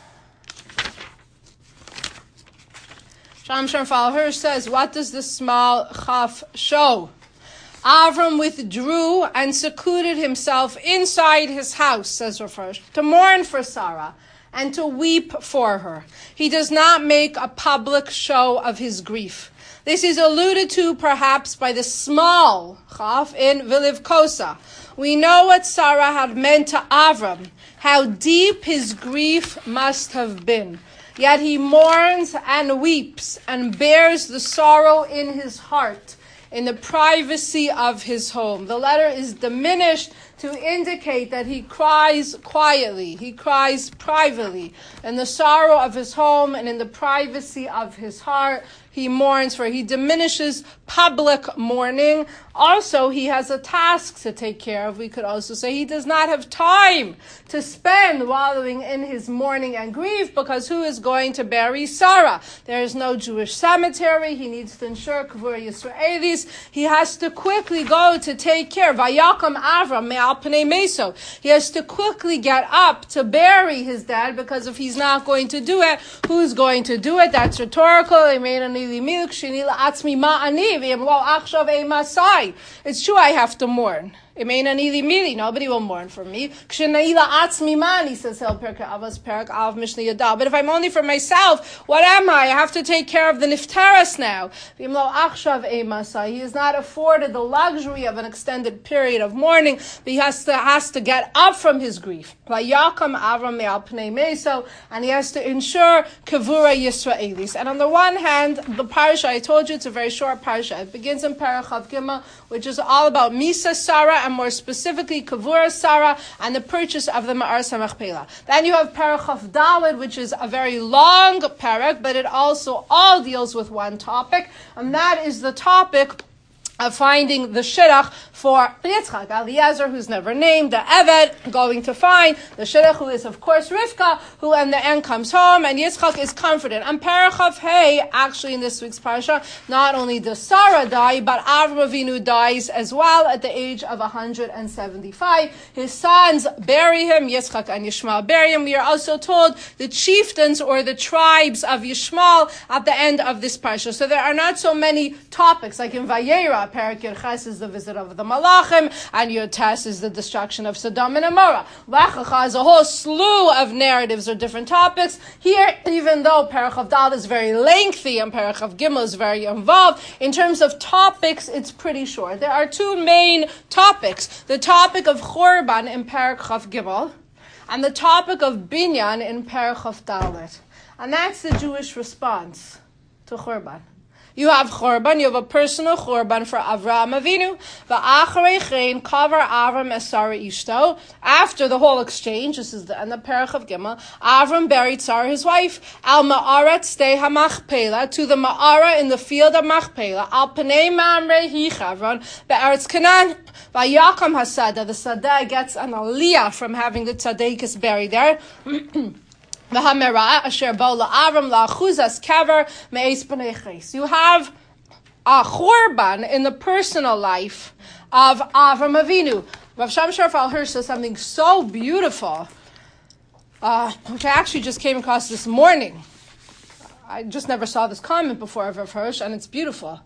Sham Shurfal Hirsch says, what does the small chaf show? Avram withdrew and secluded himself inside his house, says Rav Hirsch, to mourn for Sarah and to weep for her. He does not make a public show of his grief. This is alluded to perhaps by the small chaf in V'liv Kosa. We know what Sarah had meant to Avram, how deep his grief must have been. Yet he mourns and weeps and bears the sorrow in his heart, in the privacy of his home. The letter is diminished to indicate that he cries quietly, he cries privately, in the sorrow of his home and in the privacy of his heart. He mourns for, he diminishes public mourning. Also, he has a task to take care of. We could also say he does not have time to spend wallowing in his mourning and grief, because who is going to bury Sarah? There is no Jewish cemetery. He needs to ensure Kavur Yisraelis. He has to quickly go to take care. Vayakam Avram me'al al pnei meso. He has to quickly get up to bury his dad, because if he's not going to do it, who's going to do it? That's rhetorical. It's true, I have to mourn. Nobody will mourn for me. Says But if I'm only for myself, what am I? I have to take care of the niftaras now. He is not afforded the luxury of an extended period of mourning, but he has to has to get up from his grief. And he has to ensure kavura Yisraelis. And on the one hand, the parsha, I told you it's a very short parsha. It begins in Parachav Gimel, which is all about Misa Sarah, and more specifically Kavura Sarah, and the purchase of the Ma'aras HaMachpelah. Then you have Parachav Daled, which is a very long parak, but it also all deals with one topic, and that is the topic of finding the shidduch for Yitzchak. Eliezer, who's never named, the Eved, going to find the shidduch, who is, of course, Rivka, who in the end comes home, and Yitzchak is comforted. And Parachav Hey, actually in this week's parsha, not only does Sarah die, but Avram Avinu dies as well at the age of one hundred seventy-five. His sons bury him, Yitzchak and Yishmael bury him. We are also told the chieftains or the tribes of Yishmael at the end of this parsha. So there are not so many topics, like in Vayera, Parak Yerches is the visit of the Malachim, and Yotes is the destruction of Sodom and Amorah. Lechacha is a whole slew of narratives or different topics. Here, even though Parachav Dal is very lengthy and Parachav Gimel is very involved, in terms of topics, it's pretty short. There are two main topics. The topic of Chorban in Parachav Gimel, and the topic of Binyan in Parachav Dalet. And that's the Jewish response to Chorban. You have Chorban, you have a personal Chorban for Avraham Avinu. V'acharei chen kavar Avram es Sarah ishto. After the whole exchange, this is the end of Perach of Gimel, Avram buried Sarah, his wife, al ma'arat stei hamachpela, to the ma'ara in the field of Machpela, al penei mamre hi chavron, be'eretz Canaan. V'yakam hasada, the sada gets an aliyah from having the tzaddikus buried there. You have a chorban in the personal life of Avram Avinu. Rav Shamshar Fal Hirsch says something so beautiful, uh, which I actually just came across this morning. I just never saw this comment before of Rav Hirsch, and it's beautiful.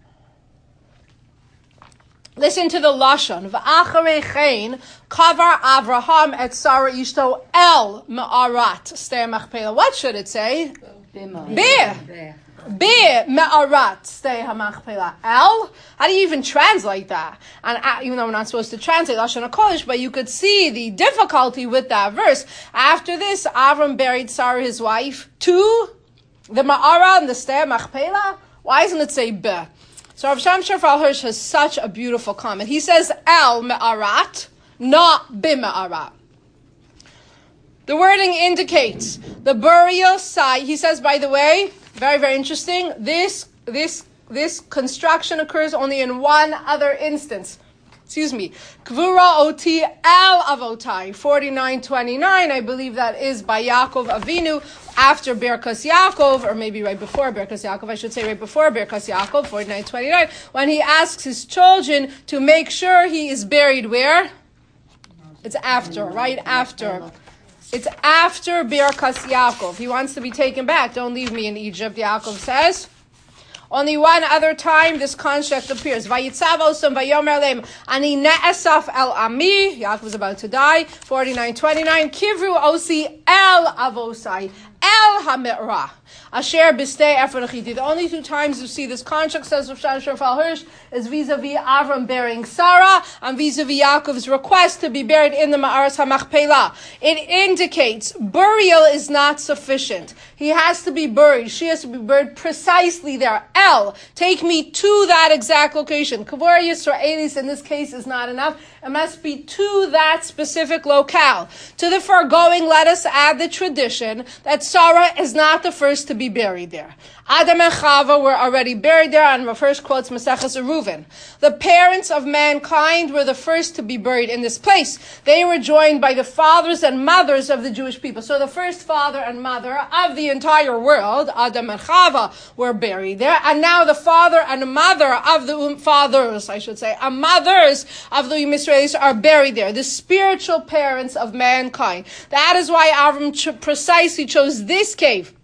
Listen to the lashon. V'acharei chen kavar Avraham et Sarah ishto el me'arat stei hamachpela. What should it say? Be. Be me'arat stei hamachpela. El? How do you even translate that? And uh, even though we're not supposed to translate lashon hakodesh, but you could see the difficulty with that verse. After this, Avram buried Sarah, his wife, to the ma'ara and the stei hamachpela. Why doesn't it say be? So Rav Shamshar Fal Hirsch has such a beautiful comment. He says el me'arat, not bime'arat. The wording indicates the burial site. He says, by the way, very, very interesting, this, this, this construction occurs only in one other instance. Excuse me. Kvura oti el avotai, forty-nine twenty-nine, I believe that is by Yaakov Avinu, after Birkas Yaakov, or maybe right before Birkas Yaakov, I should say right before Birkas Yaakov, forty-nine twenty-nine, when he asks his children to make sure he is buried where? It's after, right after. It's after Birkas Yaakov. He wants to be taken back. Don't leave me in Egypt, Yaakov says. Only one other time this construct appears. Vayitzav osam vayomer leim ani ne'esaf el ami. Yaakov is about to die. forty-nine twenty-nine. Kivru osi el avosai. El hamirah. Asher b'stei efer l'chiti. The only two times you see this construct, says Rav Shamshar Fal Hirsch, is vis-a-vis Avram burying Sarah and vis-a-vis Yaakov's request to be buried in the Ma'aras HaMachpelah. It indicates burial is not sufficient. He has to be buried. She has to be buried precisely there. El, take me to that exact location. Kavur Yisraelis in this case is not enough. It must be to that specific locale. To the foregoing, let us add the tradition that Sarah is not the first first to be buried there. Adam and Chava were already buried there, and the first quotes Maseches Eruvin. The parents of mankind were the first to be buried in this place. They were joined by the fathers and mothers of the Jewish people. So the first father and mother of the entire world, Adam and Chava, were buried there, and now the father and mother of the um, fathers, I should say, and mothers of the Israelis are buried there. The spiritual parents of mankind. That is why Avram ch- precisely chose this cave.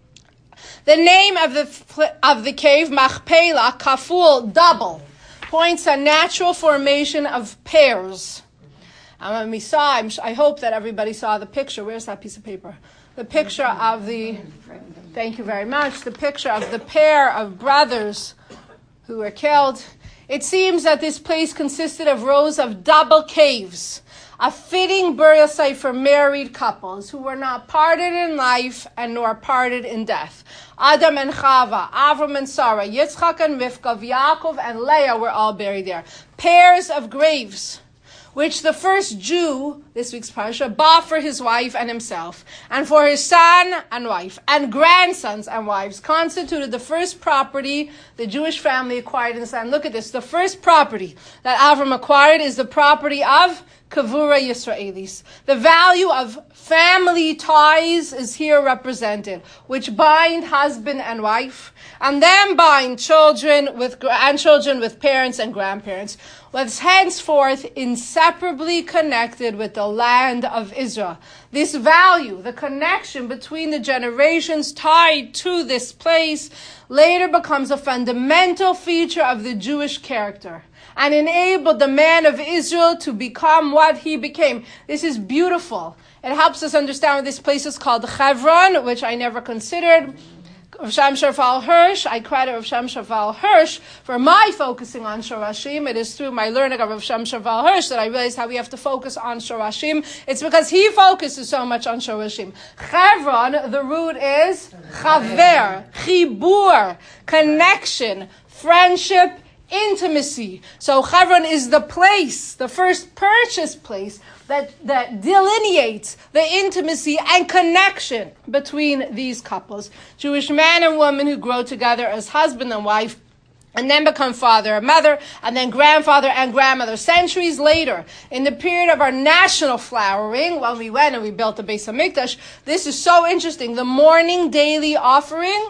The name of the of the cave, Machpelah, Kaful, double, points to natural formation of pairs. And when we saw, I'm, I hope that everybody saw the picture. Where's that piece of paper? The picture of the, thank you very much, the picture of the pair of brothers who were killed. It seems that this place consisted of rows of double caves, a fitting burial site for married couples who were not parted in life and nor parted in death. Adam and Chava, Avram and Sarah, Yitzchak and Rivka, Yaakov and Leah were all buried there. Pairs of graves, which the first Jew, this week's parasha, bought for his wife and himself, and for his son and wife, and grandsons and wives, constituted the first property the Jewish family acquired in this land. Look at this. The first property that Avram acquired is the property of Kavura Yisraelis. The value of family ties is here represented, which bind husband and wife, and then bind children with grandchildren with parents and grandparents, was henceforth inseparably connected with the land of Israel. This value, the connection between the generations tied to this place, later becomes a fundamental feature of the Jewish character, and enabled the man of Israel to become what he became. This is beautiful. It helps us understand what this place is called Hebron, which I never considered. Rav Shem Shafal Hirsch, I credit Rav Shem Shafal Hirsch for my focusing on Shorashim. It is through my learning of Rav Shem Shafal Hirsch that I realized how we have to focus on Shorashim. It's because he focuses so much on Shorashim. Hebron, the root is Chaver, Chibur, connection, friendship, intimacy. So Hebron is the place, the first purchase place that, that delineates the intimacy and connection between these couples. Jewish man and woman who grow together as husband and wife, and then become father and mother, and then grandfather and grandmother. Centuries later, in the period of our national flowering, when we went and we built the Beis HaMikdash, this is so interesting. The morning daily offering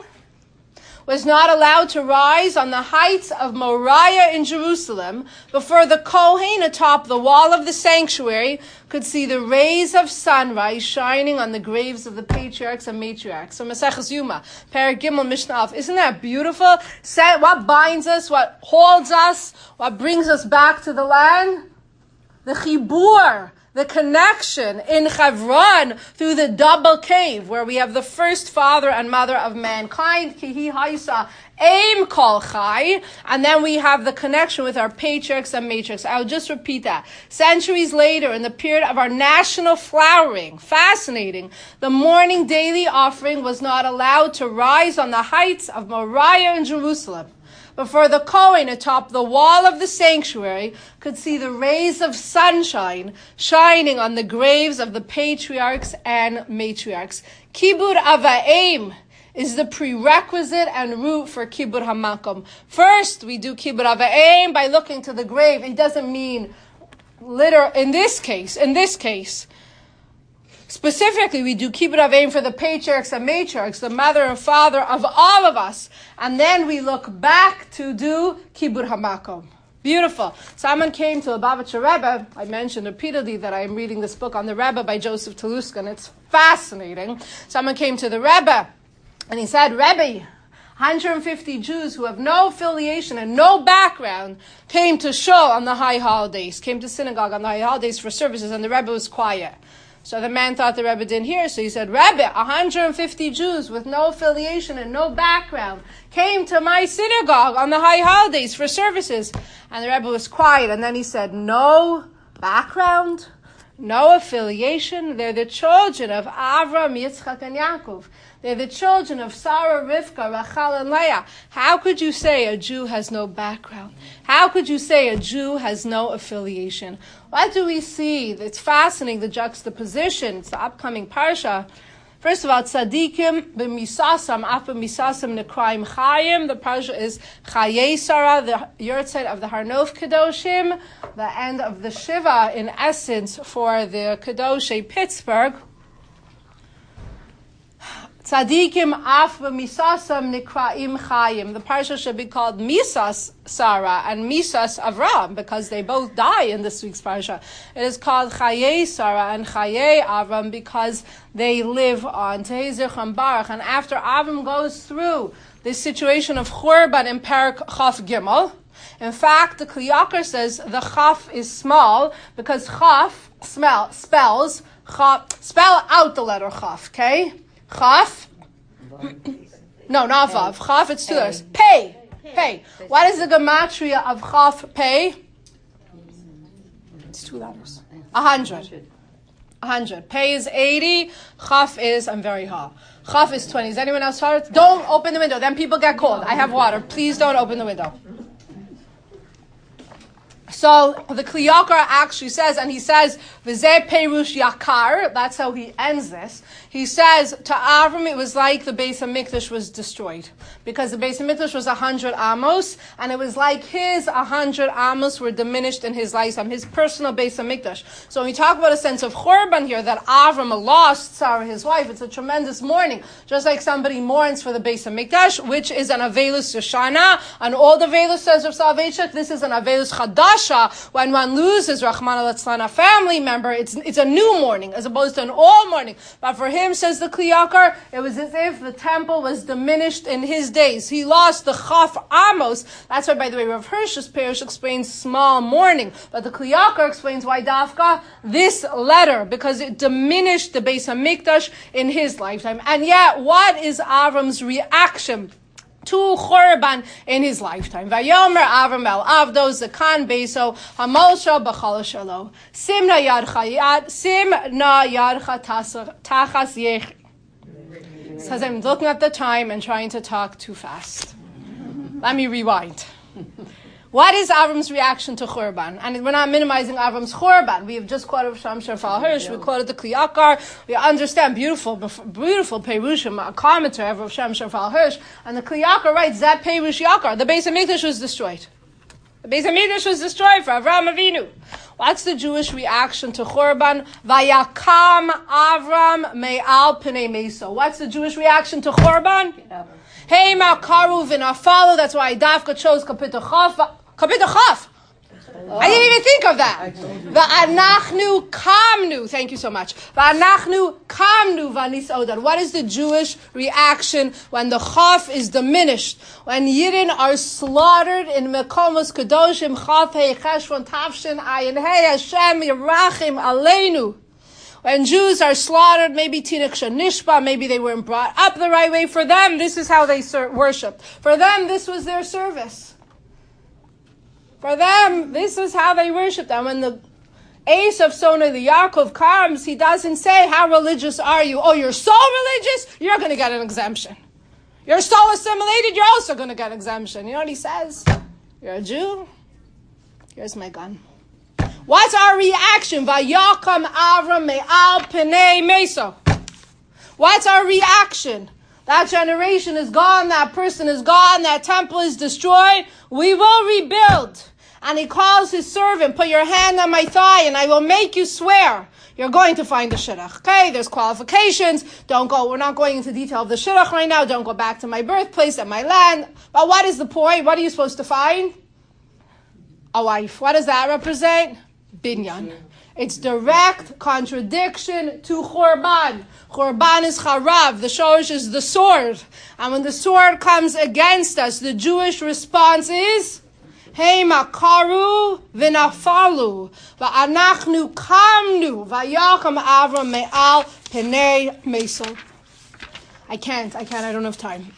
was not allowed to rise on the heights of Moriah in Jerusalem before the Kohen atop the wall of the sanctuary could see the rays of sunrise shining on the graves of the patriarchs and matriarchs. So Maseches Yuma, Perek Gimel, Mishnah Aleph. Isn't that beautiful? What binds us, what holds us, what brings us back to the land? The Chibur, the connection in Hebron through the double cave, where we have the first father and mother of mankind, Kihi Haisa, Aim Kol Chai, and then we have the connection with our patriarchs and matriarchs. I'll just repeat that. Centuries later, in the period of our national flowering, fascinating, the morning daily offering was not allowed to rise on the heights of Moriah in Jerusalem before the Kohen atop the wall of the sanctuary could see the rays of sunshine shining on the graves of the patriarchs and matriarchs. Kibud Avaim is the prerequisite and root for Kibud HaMakom. First, we do Kibud Avaim by looking to the grave. It doesn't mean literal, in this case, in this case, specifically, we do Kibud Avaim for the patriarchs and matriarchs, the mother and father of all of us. And then we look back to do Kibud HaMakom. Beautiful. Someone came to the Lubavitcher Rebbe. I mentioned repeatedly that I am reading this book on the Rebbe by Joseph Teluska, and it's fascinating. Someone came to the Rebbe, and he said, Rebbe, one hundred fifty Jews who have no affiliation and no background came to shul on the high holidays, came to synagogue on the high holidays for services, and the Rebbe was quiet. So the man thought the Rebbe didn't hear, so he said, Rebbe, one hundred fifty Jews with no affiliation and no background came to my synagogue on the high holidays for services. And the Rebbe was quiet, and then he said, no background, no affiliation. They're the children of Avram, Yitzchak, and Yaakov. They're the children of Sarah, Rivka, Rachel, and Leah. How could you say a Jew has no background? How could you say a Jew has no affiliation? What do we see? It's fascinating, the juxtaposition. It's the upcoming parsha. First of all, tzadikim b'misasam, af b'misasam nekraim chayim. The parsha is Chayei Sarah, the yurtzeit of the Har Nof Kedoshim, the end of the Shiva, in essence, for the Kedoshei Pittsburgh. Tzadikim af b'misasam nekraim chayim. The parsha should be called Misas Sarah and Misas Avram, because they both die in this week's parsha. It is called Chayei Sarah and Chayei Avram because they live on. Tehei Zichrem Baruch. And after Avram goes through this situation of Churban in Parak Chaf Gimel, in fact, the Kli Yakar says the Chaf is small because Chaf smell, spells, Chaf, spell out the letter Chaf, okay? Chaf? No, not Vav. Chaf, it's two letters. Pei. Pei. What is the gematria of Chaf Pei? It's two letters. A hundred. A hundred. Pei is eighty. Chaf is, I'm very hot. Chaf is twenty. Is anyone else hot? Don't open the window. Then people get cold. I have water. Please don't open the window. So the Kli Yakar actually says, and he says, V'zeh Perush Yakar, that's how he ends this. He says, to Avram it was like the Beis HaMikdash was destroyed. Because the Beis HaMikdash was a hundred amos, and it was like his a hundred amos were diminished in his lifetime, his personal Beis HaMikdash. So when we talk about a sense of Churban here, that Avram lost Sarah, his wife, it's a tremendous mourning. Just like somebody mourns for the Beis HaMikdash, which is an Avelus Yoshana, and all the Avelus says of Soloveitchik, this is an Avelus Chadash. When one loses Rahman al-Atzlan, a family member, it's it's a new mourning as opposed to an all mourning. But for him, says the Kli Yakar, it was as if the temple was diminished in his days. He lost the Chaf Amos. That's why, by the way, Rav Hirsch's parish explains small mourning. But the Kli Yakar explains why Dafka, this letter, because it diminished the Beis HaMikdash in his lifetime. And yet, what is Avram's reaction to Churban in his lifetime? Vayomer Avram el Avdo Zakan Beso Hamolsha B'chal Shalo Simna Yadcha Yad Simna Yadcha Tachas Yech. Says I'm looking at the time and trying to talk too fast. Let me rewind. What is Avram's reaction to Churban? And we're not minimizing Avram's Churban. We have just quoted Sham Shafal Hirsch. We quoted the Kli Yakar. We understand beautiful, beautiful Perushim, a commentary of Sham Shafal Hirsch. And the Kli Yakar writes that Perush Yakar. The Beis HaMikdash was destroyed. The Beis HaMikdash was destroyed for Avram Avinu. What's the Jewish reaction to Churban? Vayakam Avram me'al pnei meso. What's the Jewish reaction to Churban? Hey ma'karu v'nafalu. That's why Dafka chose Kapitel Chaf. Kapitel Chaf. Oh. I didn't even think of that. Va'anachnu kamnu. Thank you so much. Va'anachnu kamnu v'nisodan. What is the Jewish reaction when the Chaf is diminished? When Yidden are slaughtered in Mekomos Kedoshim Chaf Hei Cheshvan Tavshin Ayin Hei Hashem Yerachim Aleinu. When Jews are slaughtered, maybe Tinik Shanishba, maybe they weren't brought up the right way. For them, this is how they ser- worshiped. For them, this was their service. For them, this is how they worshipped. And when the ace of Sona, the Yaakov, comes, he doesn't say, how religious are you? Oh, you're so religious, you're going to get an exemption. You're so assimilated, you're also going to get an exemption. You know what he says? You're a Jew? Here's my gun. What's our reaction? Vayakam Avram me'al pnei meso. What's our reaction? That generation is gone, that person is gone, that temple is destroyed. We will rebuild. And he calls his servant, put your hand on my thigh and I will make you swear. You're going to find the shidduch. Okay, there's qualifications. Don't go, we're not going into detail of the shidduch right now. Don't go back to my birthplace and my land. But what is the point? What are you supposed to find? A wife. What does that represent? Binyan. It's direct contradiction to Churban. Churban is charav. The shorish is the sword. And when the sword comes against us, the Jewish response is Hey makaru v'nafalu v'anachnu kamnu v'yacham Avram me'al pnei meso. I can't, I can't, I don't have time.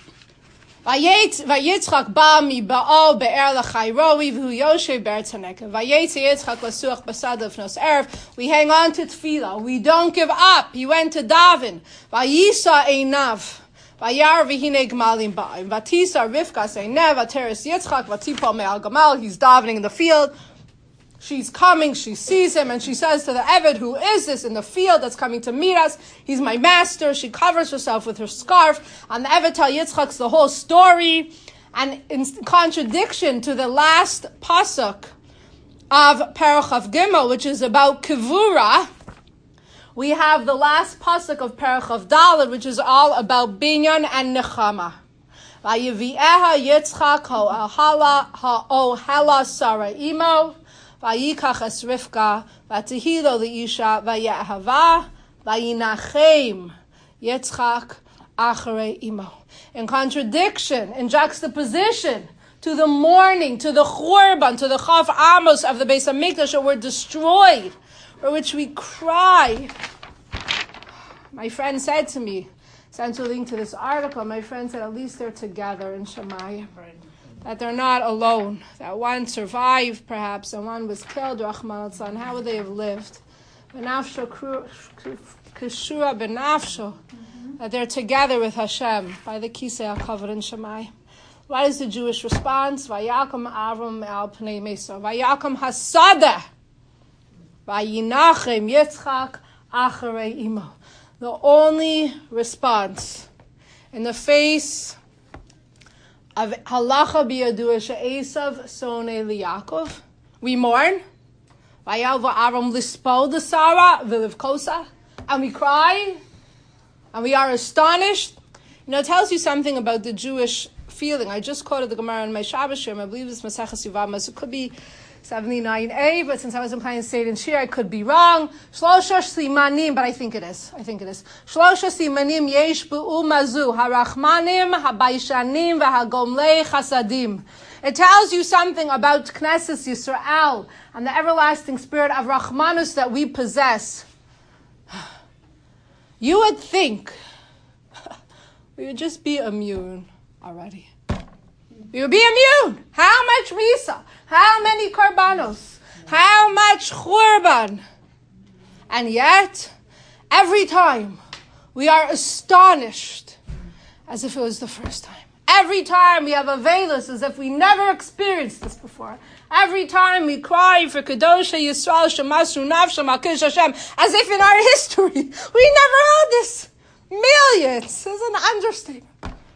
Vayitzchak ba mi ba'al be'er l'chayroi v'hu yoshev be'er tzaneka. Vayetzi Yitzchak l'suach b'sad l'fnos erev. We hang on to tefillah. We don't give up. He went to daven. Vayisa einav. Vayar v'hine gmalim ba'im. Vatisa Rivka seinev. Vateres Yitzchak. Vatipo me'al gamal. He's davening in the field. She's coming, she sees him, and she says to the Eved, who is this in the field that's coming to meet us? He's my master. She covers herself with her scarf. And the Eved tell Yitzchak's the whole story. And in contradiction to the last pasuk of Perach of Gimel, which is about Kivura, we have the last pasuk of Perach of Daled, which is all about Binyan and Nechama. Vayivi'eha Yitzchak ha'ohala ha'ohala Sarah imo. Vayikach es Rivka, vatihilo leisha, vayahava, vayinachem Yitzchak acharei imo. In contradiction, in juxtaposition to the mourning, to the churban, to the chaf amos of the Beis Hamikdash that were destroyed, for which we cry. My friend said to me, sent a link to this article, my friend said at least they're together in Shemayim. That they're not alone, that one survived perhaps and one was killed, Rahman al-Tzlan. How would they have lived? Benafsho kishua benafsho, that they're together with Hashem by the Kisei HaKavod in Shammai. What is the Jewish response? Vayakam Avram al pnei Mesa, Vayakam Hasada, Vayinachem Yitzchak acharei imo. The only response in the face of halacha biyadua she'esav sonei liyakov, we mourn. Vayal va'aram lispol the Sarah v'livkosa, and we cry, and we are astonished. You know, it tells you something about the Jewish feeling. I just quoted the Gemara in my Shabbos Shir, I believe it's Maseches Yevamos. It could be seventy-nine a, but since I wasn't planning to say it in Shir, I could be wrong. Shlosha simanim, but I think it is. I think it is. Shlosha simanim yesh bu'umazu, harachmanim, habaishanim, v'hagomlei chasadim. It tells you something about Knesset Yisrael and the everlasting spirit of Rachmanus that we possess. You would think we would just be immune already. We would be immune. How much Misa? How many Karbanos? How much Churban? And yet, every time, we are astonished as if it was the first time. Every time we have a veilus as if we never experienced this before. Every time we cry for Kedosha Yisrael Shemasru Nafsham Akish Hashem, as if in our history we never had this. Millions is an understatement.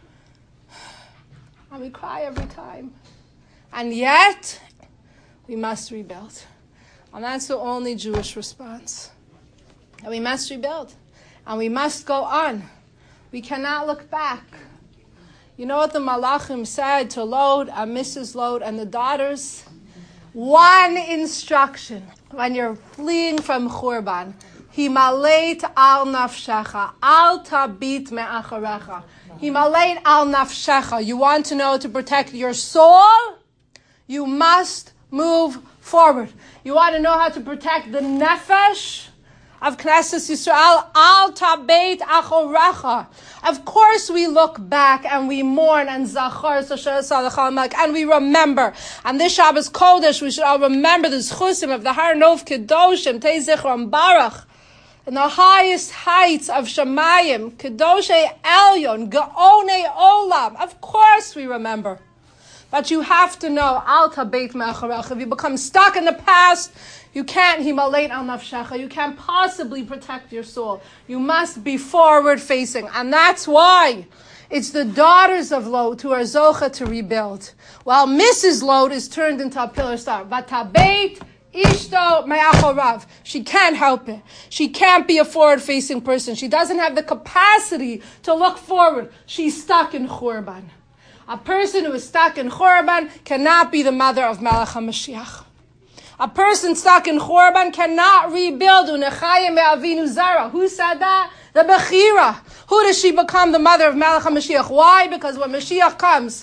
And we cry every time. And yet, we must rebuild. And that's the only Jewish response. And we must rebuild. And we must go on. We cannot look back. You know what the Malachim said to Lod and Missus Lod and the daughters? One instruction when you're fleeing from Churban. Himaleit al nafshecha, al tabit me'acharecha. Himaleit al nafshecha. You want to know to protect your soul? You must move forward. You want to know how to protect the nefesh of Knesset Yisrael? Al tabeit achorecha. Of course we look back and we mourn and zachar and we remember. And this Shabbos Kodesh we should all remember the zchusim of the Har Nov Kedoshim Tei Zichron Baruch in the highest heights of Shemayim, Kedoshe Elyon, Gaone Olam. Of course we remember. But you have to know, Al Tabeit Me'acharech. If you become stuck in the past, you can't himaleit al nafshecha. You can't possibly protect your soul. You must be forward facing. And that's why it's the daughters of Lot who are zocha to rebuild. While Missus Lot is turned into a pillar star. Vatabeit Ishto me'achorav. She can't help it. She can't be a forward-facing person. She doesn't have the capacity to look forward. She's stuck in Churban. A person who is stuck in Churban cannot be the mother of Melech HaMashiach. A person stuck in Churban cannot rebuild Unechayim me'avinu zara. Who said that? The Bechira. Who does she become the mother of Melech HaMashiach? Why? Because when Mashiach comes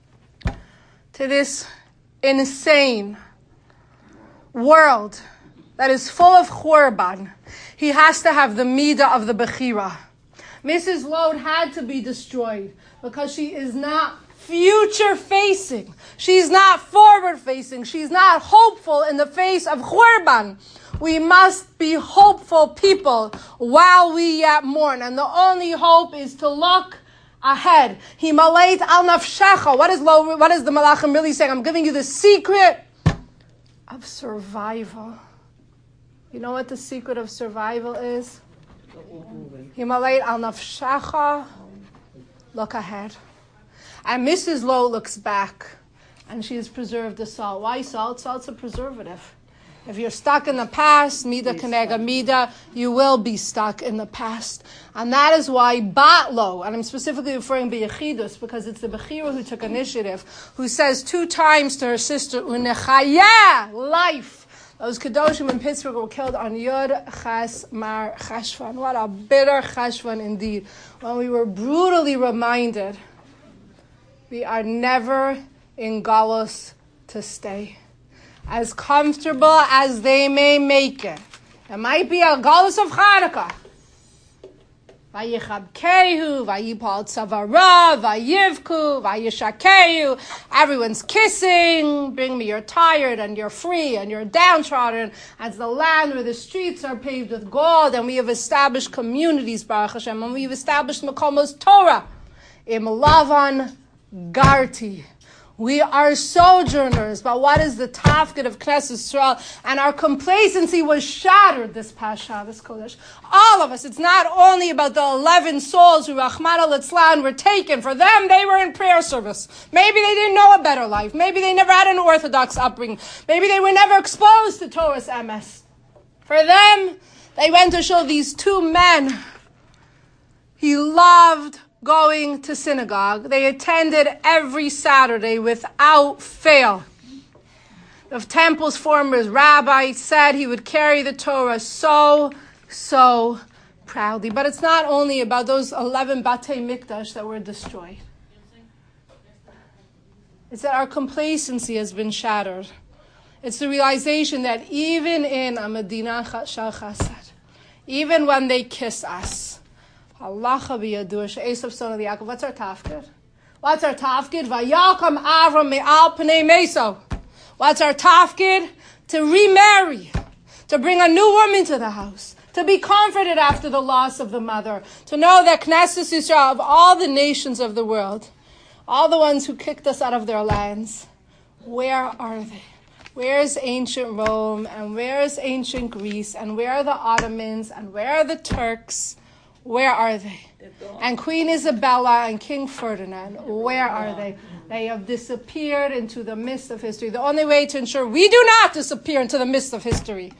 to this insane world that is full of Churban, he has to have the midah of the Bechira. Missus Lod had to be destroyed because she is not future-facing. She's not forward-facing. She's not hopeful in the face of Churban. We must be hopeful people while we yet mourn. And the only hope is to look ahead. Himaleit al nafshecha. What is, what is the Malachim really saying? I'm giving you the secret of of survival. You know what the secret of survival is? Himalay al nafshacha, look ahead. And Missus Lowe looks back, and she has preserved the salt. Why salt? Salt's a preservative. If you're stuck in the past, mida kenega mida, you will be stuck in the past. And that is why Batlo, and I'm specifically referring to Yechidus, because it's the Bechira who took initiative, who says two times to her sister, Unechaya, life. Those Kedoshim in Pittsburgh were killed on Yud Ches Mar Cheshvan. What a bitter Cheshvan indeed. When we were brutally reminded, we are never in Galus to stay. As comfortable as they may make it. It might be a Galus of Chanukah. Vayichabkehu, vayipal tzavara, vayivku, vayishakehu. Everyone's kissing. Bring me, you're tired and you're free and you're downtrodden. As the land where the streets are paved with gold, and we have established communities, Baruch Hashem, and we've established Makomos Torah. Im Lavan Garti. We are sojourners, but what is the tafkid of Knesset Yisrael? And our complacency was shattered this past Shabbos Kodesh. All of us. It's not only about the eleven souls who Rahman al-Itzlan were taken. For them, they were in prayer service. Maybe they didn't know a better life. Maybe they never had an Orthodox upbringing. Maybe they were never exposed to Torah's M S. For them, they went to show these two men. He loved going to synagogue. They attended every Saturday without fail. The temple's former rabbi said he would carry the Torah so, so proudly. But it's not only about those eleven Batei Mikdash that were destroyed. It's that our complacency has been shattered. It's the realization that even in a Medina Shal Chasad, even when they kiss us, Halacha b'yadur she'esav son of Yaakov. What's our tafkid? What's our tafkid? Vayakam Avram me'al pnei meso. What's our tafkid? To remarry, to bring a new woman to the house, to be comforted after the loss of the mother, to know that Knesset Yisrael, of all the nations of the world, all the ones who kicked us out of their lands, where are they? Where is ancient Rome, and where is ancient Greece, and where are the Ottomans, and where are the Turks? Where are they? And Queen Isabella and King Ferdinand, where are they? They have disappeared into the mist of history. The only way to ensure we do not disappear into the mist of history,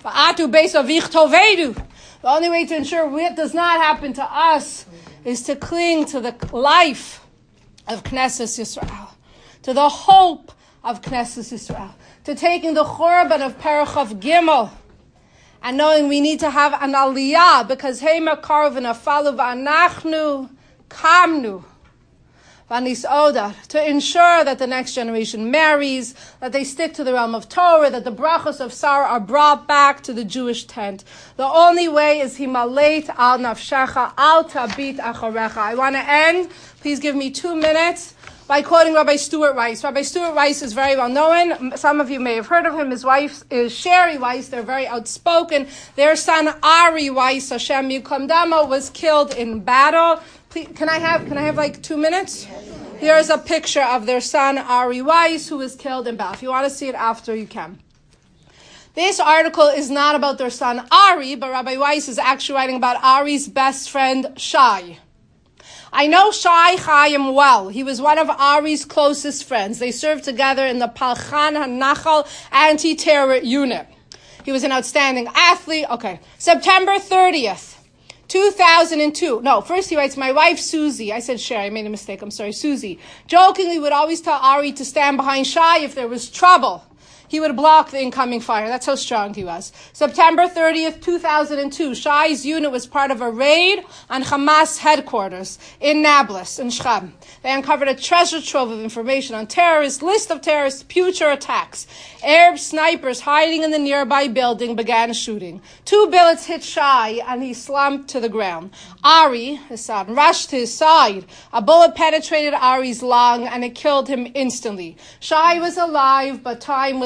the only way to ensure it does not happen to us is to cling to the life of Knesset Yisrael, to the hope of Knesset Yisrael, to taking the Chorban of Parachav Gimel, and knowing we need to have an aliyah, because Heima Karvin Afalu V'anachnu Kamnu V'nis'oda, to ensure that the next generation marries, that they stick to the realm of Torah, that the brachos of Sarah are brought back to the Jewish tent. The only way is Himalait al Nafshecha al Tabit Acharecha. I want to end. Please give me two minutes. By quoting Rabbi Stuart Weiss. Rabbi Stuart Weiss is very well known. Some of you may have heard of him. His wife is Sherry Weiss. They're very outspoken. Their son Ari Weiss, Hashem Yikom Damo, was killed in battle. Please, can I have can I have like two minutes? Here's a picture of their son Ari Weiss, who was killed in battle. If you want to see it after, you can. This article is not about their son Ari, but Rabbi Weiss is actually writing about Ari's best friend Shai. I know Shai Chaim well. He was one of Ari's closest friends. They served together in the Palchan HaNachal anti-terror unit. He was an outstanding athlete. Okay. September thirtieth, two thousand two. No, first he writes, my wife Susie. I said Sherry. I made a mistake. I'm sorry. Susie. Jokingly would always tell Ari to stand behind Shai if there was trouble. He would block the incoming fire. That's how strong he was. September thirtieth, two thousand two, Shai's unit was part of a raid on Hamas headquarters in Nablus, in Shechem. They uncovered a treasure trove of information on terrorists, list of terrorists, future attacks. Arab snipers hiding in the nearby building began shooting. Two bullets hit Shai, and he slumped to the ground. Ari, his son, rushed to his side. A bullet penetrated Ari's lung, and it killed him instantly. Shai was alive, but time was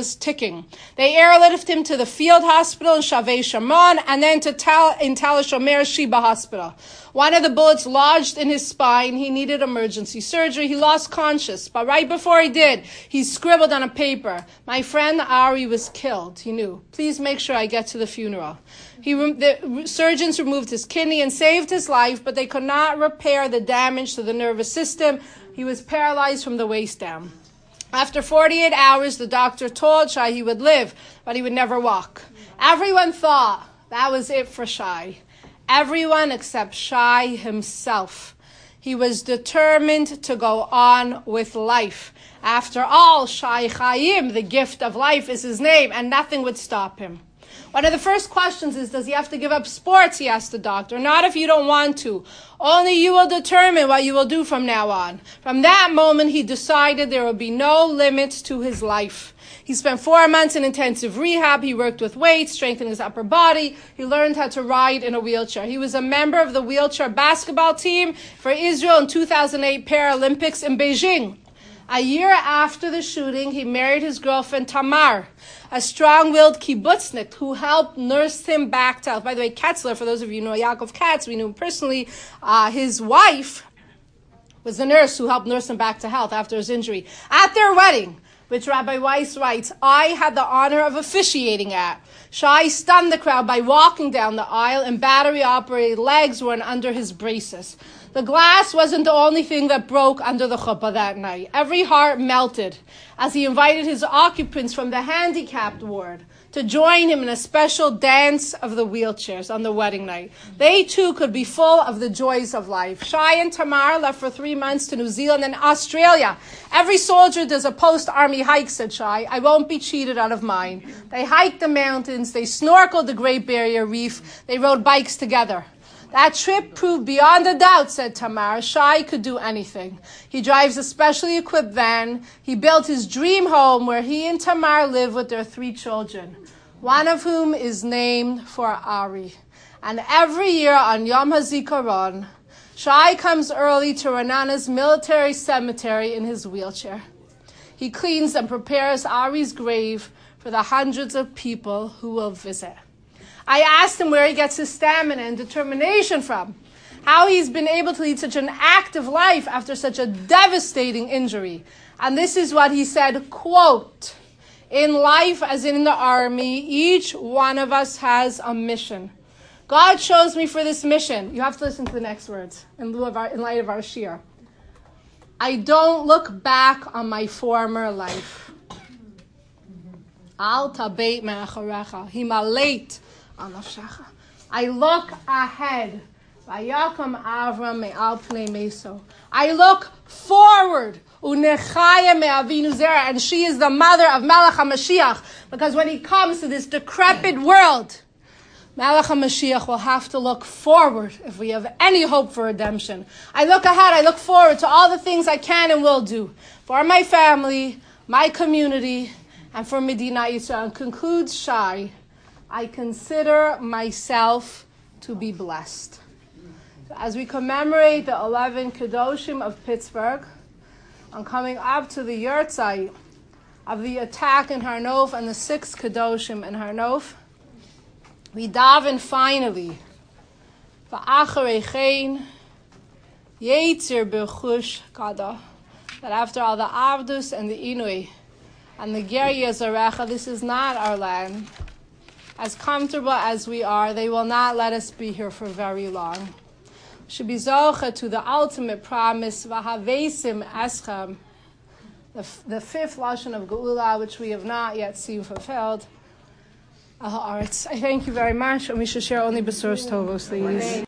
was ticking. They airlifted him to the field hospital in Shavei Sharon and then to Tal, in Tal HaShomer Sheba Hospital. One of the bullets lodged in his spine. He needed emergency surgery. He lost consciousness. But right before he did, he scribbled on a paper, "My friend Ari was killed." He knew. "Please make sure I get to the funeral." He, the surgeons removed his kidney and saved his life, but they could not repair the damage to the nervous system. He was paralyzed from the waist down. After forty-eight hours, the doctor told Shai he would live, but he would never walk. Everyone thought that was it for Shai. Everyone except Shai himself. He was determined to go on with life. After all, Shai Chaim, the gift of life, is his name, and nothing would stop him. One of the first questions is, does he have to give up sports? He asked the doctor. Not if you don't want to. Only you will determine what you will do from now on. From that moment, he decided there would be no limits to his life. He spent four months in intensive rehab. He worked with weights, strengthening his upper body. He learned how to ride in a wheelchair. He was a member of the wheelchair basketball team for Israel in two thousand eight Paralympics in Beijing. A year after the shooting, he married his girlfriend Tamar, a strong-willed kibbutznik who helped nurse him back to health. By the way, Ketzler, for those of you who know Yaakov Katz, we knew him personally. Uh, his wife was the nurse who helped nurse him back to health after his injury. At their wedding, which Rabbi Weiss writes, I had the honor of officiating at. Shai stunned the crowd by walking down the aisle, and battery-operated legs were under his braces. The glass wasn't the only thing that broke under the chuppah that night. Every heart melted as he invited his occupants from the handicapped ward to join him in a special dance of the wheelchairs on the wedding night. They too could be full of the joys of life. Shai and Tamar left for three months to New Zealand and Australia. Every soldier does a post-army hike, said Shai. I won't be cheated out of mine. They hiked the mountains, they snorkeled the Great Barrier Reef, they rode bikes together. That trip proved beyond a doubt, said Tamar, Shai could do anything. He drives a specially equipped van. He built his dream home where he and Tamar live with their three children, one of whom is named for Ari. And every year on Yom HaZikaron, Shai comes early to Renana's military cemetery in his wheelchair. He cleans and prepares Ari's grave for the hundreds of people who will visit. I asked him where he gets his stamina and determination from, how he's been able to lead such an active life after such a devastating injury. And this is what he said, quote, in life as in the army, each one of us has a mission. God chose me for this mission. You have to listen to the next words in lieu of our, in light of our shir. I don't look back on my former life. Al tabeit me'acharecha. Himaleit. I look ahead. I look forward. And she is the mother of Melech HaMashiach. Because when he comes to this decrepit world, Melech HaMashiach will have to look forward if we have any hope for redemption. I look ahead, I look forward to all the things I can and will do for my family, my community, and for Medina Yisrael. And concludes Shai, I consider myself to be blessed. So as we commemorate the eleven Kedoshim of Pittsburgh, I'm coming up to the yurtzeit of the attack in Har Nof and the six Kedoshim in Har Nof. We daven finally, V'acharei chen, Yitzir b'chush kada, that after all the Avdus and the Inui and the Ger Yezarecha, this is not our land. As comfortable as we are, they will not let us be here for very long. Should be zocha to the ultimate promise, v'havesim eschem, the, the fifth lashon of Geula, which we have not yet seen fulfilled. I thank you very much, and we should share only besuros tovos, ladies.